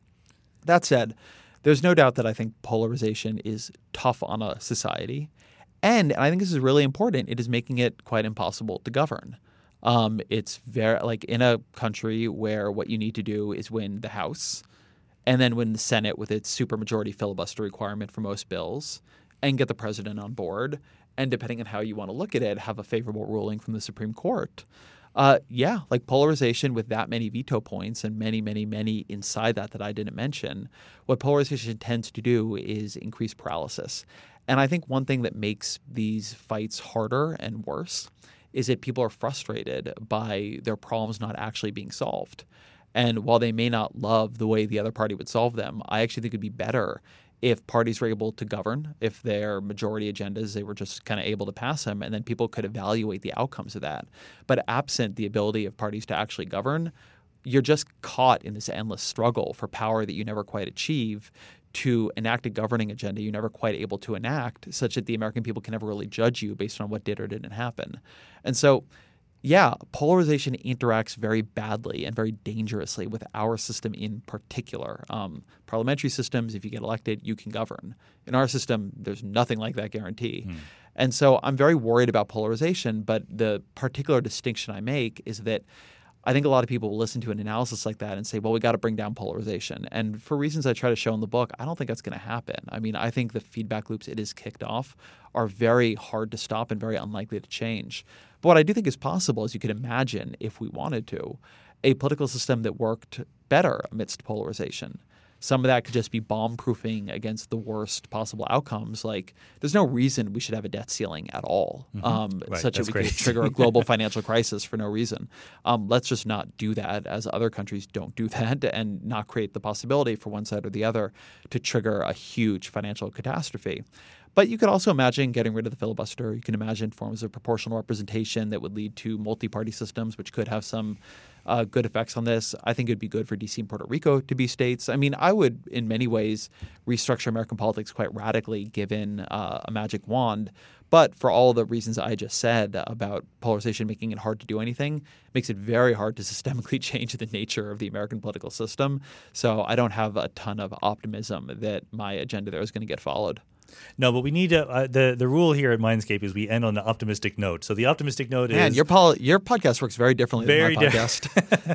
That said, there's no doubt that I think polarization is tough on a society. And I think this is really important. It is making it quite impossible to govern. Um, it's very like in a country where what you need to do is win the House and then win the Senate with its supermajority filibuster requirement for most bills and get the president on board. And depending on how you want to look at it, have a favorable ruling from the Supreme Court. Uh, yeah, like polarization with that many veto points and many, many, many inside that that I didn't mention, what polarization tends to do is increase paralysis. And I think one thing that makes these fights harder and worse is that people are frustrated by their problems not actually being solved. And while they may not love the way the other party would solve them, I actually think it would be better if parties were able to govern, if their majority agendas, they were just kind of able to pass them, and then people could evaluate the outcomes of that. But absent the ability of parties to actually govern, you're just caught in this endless struggle for power that you never quite achieve to enact a governing agenda you're never quite able to enact, such that the American people can never really judge you based on what did or didn't happen. And so, yeah, polarization interacts very badly and very dangerously with our system in particular. Um, parliamentary systems, if you get elected, you can govern. In our system, there's nothing like that guarantee. Mm. And so I'm very worried about polarization, but the particular distinction I make is that I think a lot of people will listen to an analysis like that and say, well, we got to bring down polarization. And for reasons I try to show in the book, I don't think that's going to happen. I mean, I think the feedback loops it has kicked off are very hard to stop and very unlikely to change. But what I do think is possible is you could imagine, if we wanted to, a political system that worked better amidst polarization. Some of that could just be bomb-proofing against the worst possible outcomes. Like, there's no reason we should have a debt ceiling at all, mm-hmm. um, right, such that we great. could trigger a global financial crisis for no reason. Um, let's just not do that, as other countries don't do that, and not create the possibility for one side or the other to trigger a huge financial catastrophe. But you could also imagine getting rid of the filibuster. You can imagine forms of proportional representation that would lead to multi-party systems, which could have some uh, good effects on this. I think it would be good for D C and Puerto Rico to be states. I mean, I would, in many ways, restructure American politics quite radically given uh, a magic wand. But for all the reasons I just said about polarization making it hard to do anything, makes it very hard to systemically change the nature of the American political system. So I don't have a ton of optimism that my agenda there is going to get followed. No, but we need to. Uh, the the rule here at Mindscape is we end on the optimistic note. So the optimistic note Man, is your pol- your podcast works very differently very than my podcast.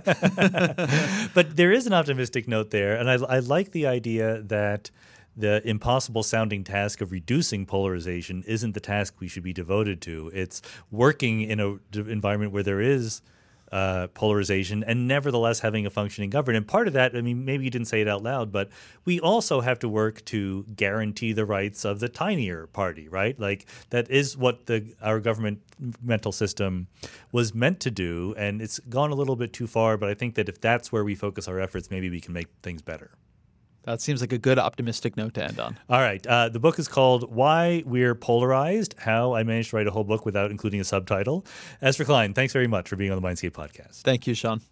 Di- but there is an optimistic note there, and I, I like the idea that the impossible sounding task of reducing polarization isn't the task we should be devoted to. It's working in an environment where there is Uh, polarization and nevertheless having a functioning government. And part of that, I mean, maybe you didn't say it out loud, but we also have to work to guarantee the rights of the tinier party, right? Like that is what the our governmental system was meant to do, and it's gone a little bit too far, but I think that if that's where we focus our efforts, maybe we can make things better. That seems like a good optimistic note to end on. All right. Uh, the book is called Why We're Polarized, How I Managed to Write a Whole Book Without Including a Subtitle. Ezra Klein, thanks very much for being on the Mindscape podcast. Thank you, Sean.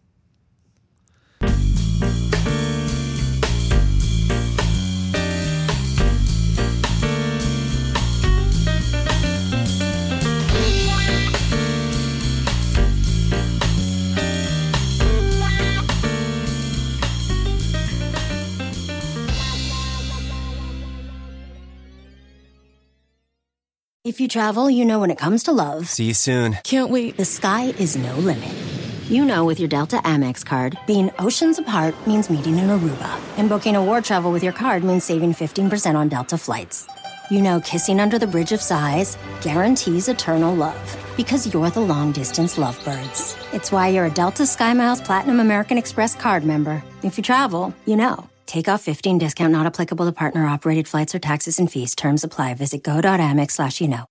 If you travel, you know when it comes to love. See you soon. Can't wait. The sky is no limit. You know with your Delta Amex card, being oceans apart means meeting in Aruba. And booking a war travel with your card means saving fifteen percent on Delta flights. You know kissing under the Bridge of Sighs guarantees eternal love. Because you're the long-distance lovebirds. It's why you're a Delta SkyMiles Platinum American Express card member. If you travel, you know. Take off fifteen discount not applicable to partner-operated flights or taxes and fees. Terms apply. Visit go.amex slash you know.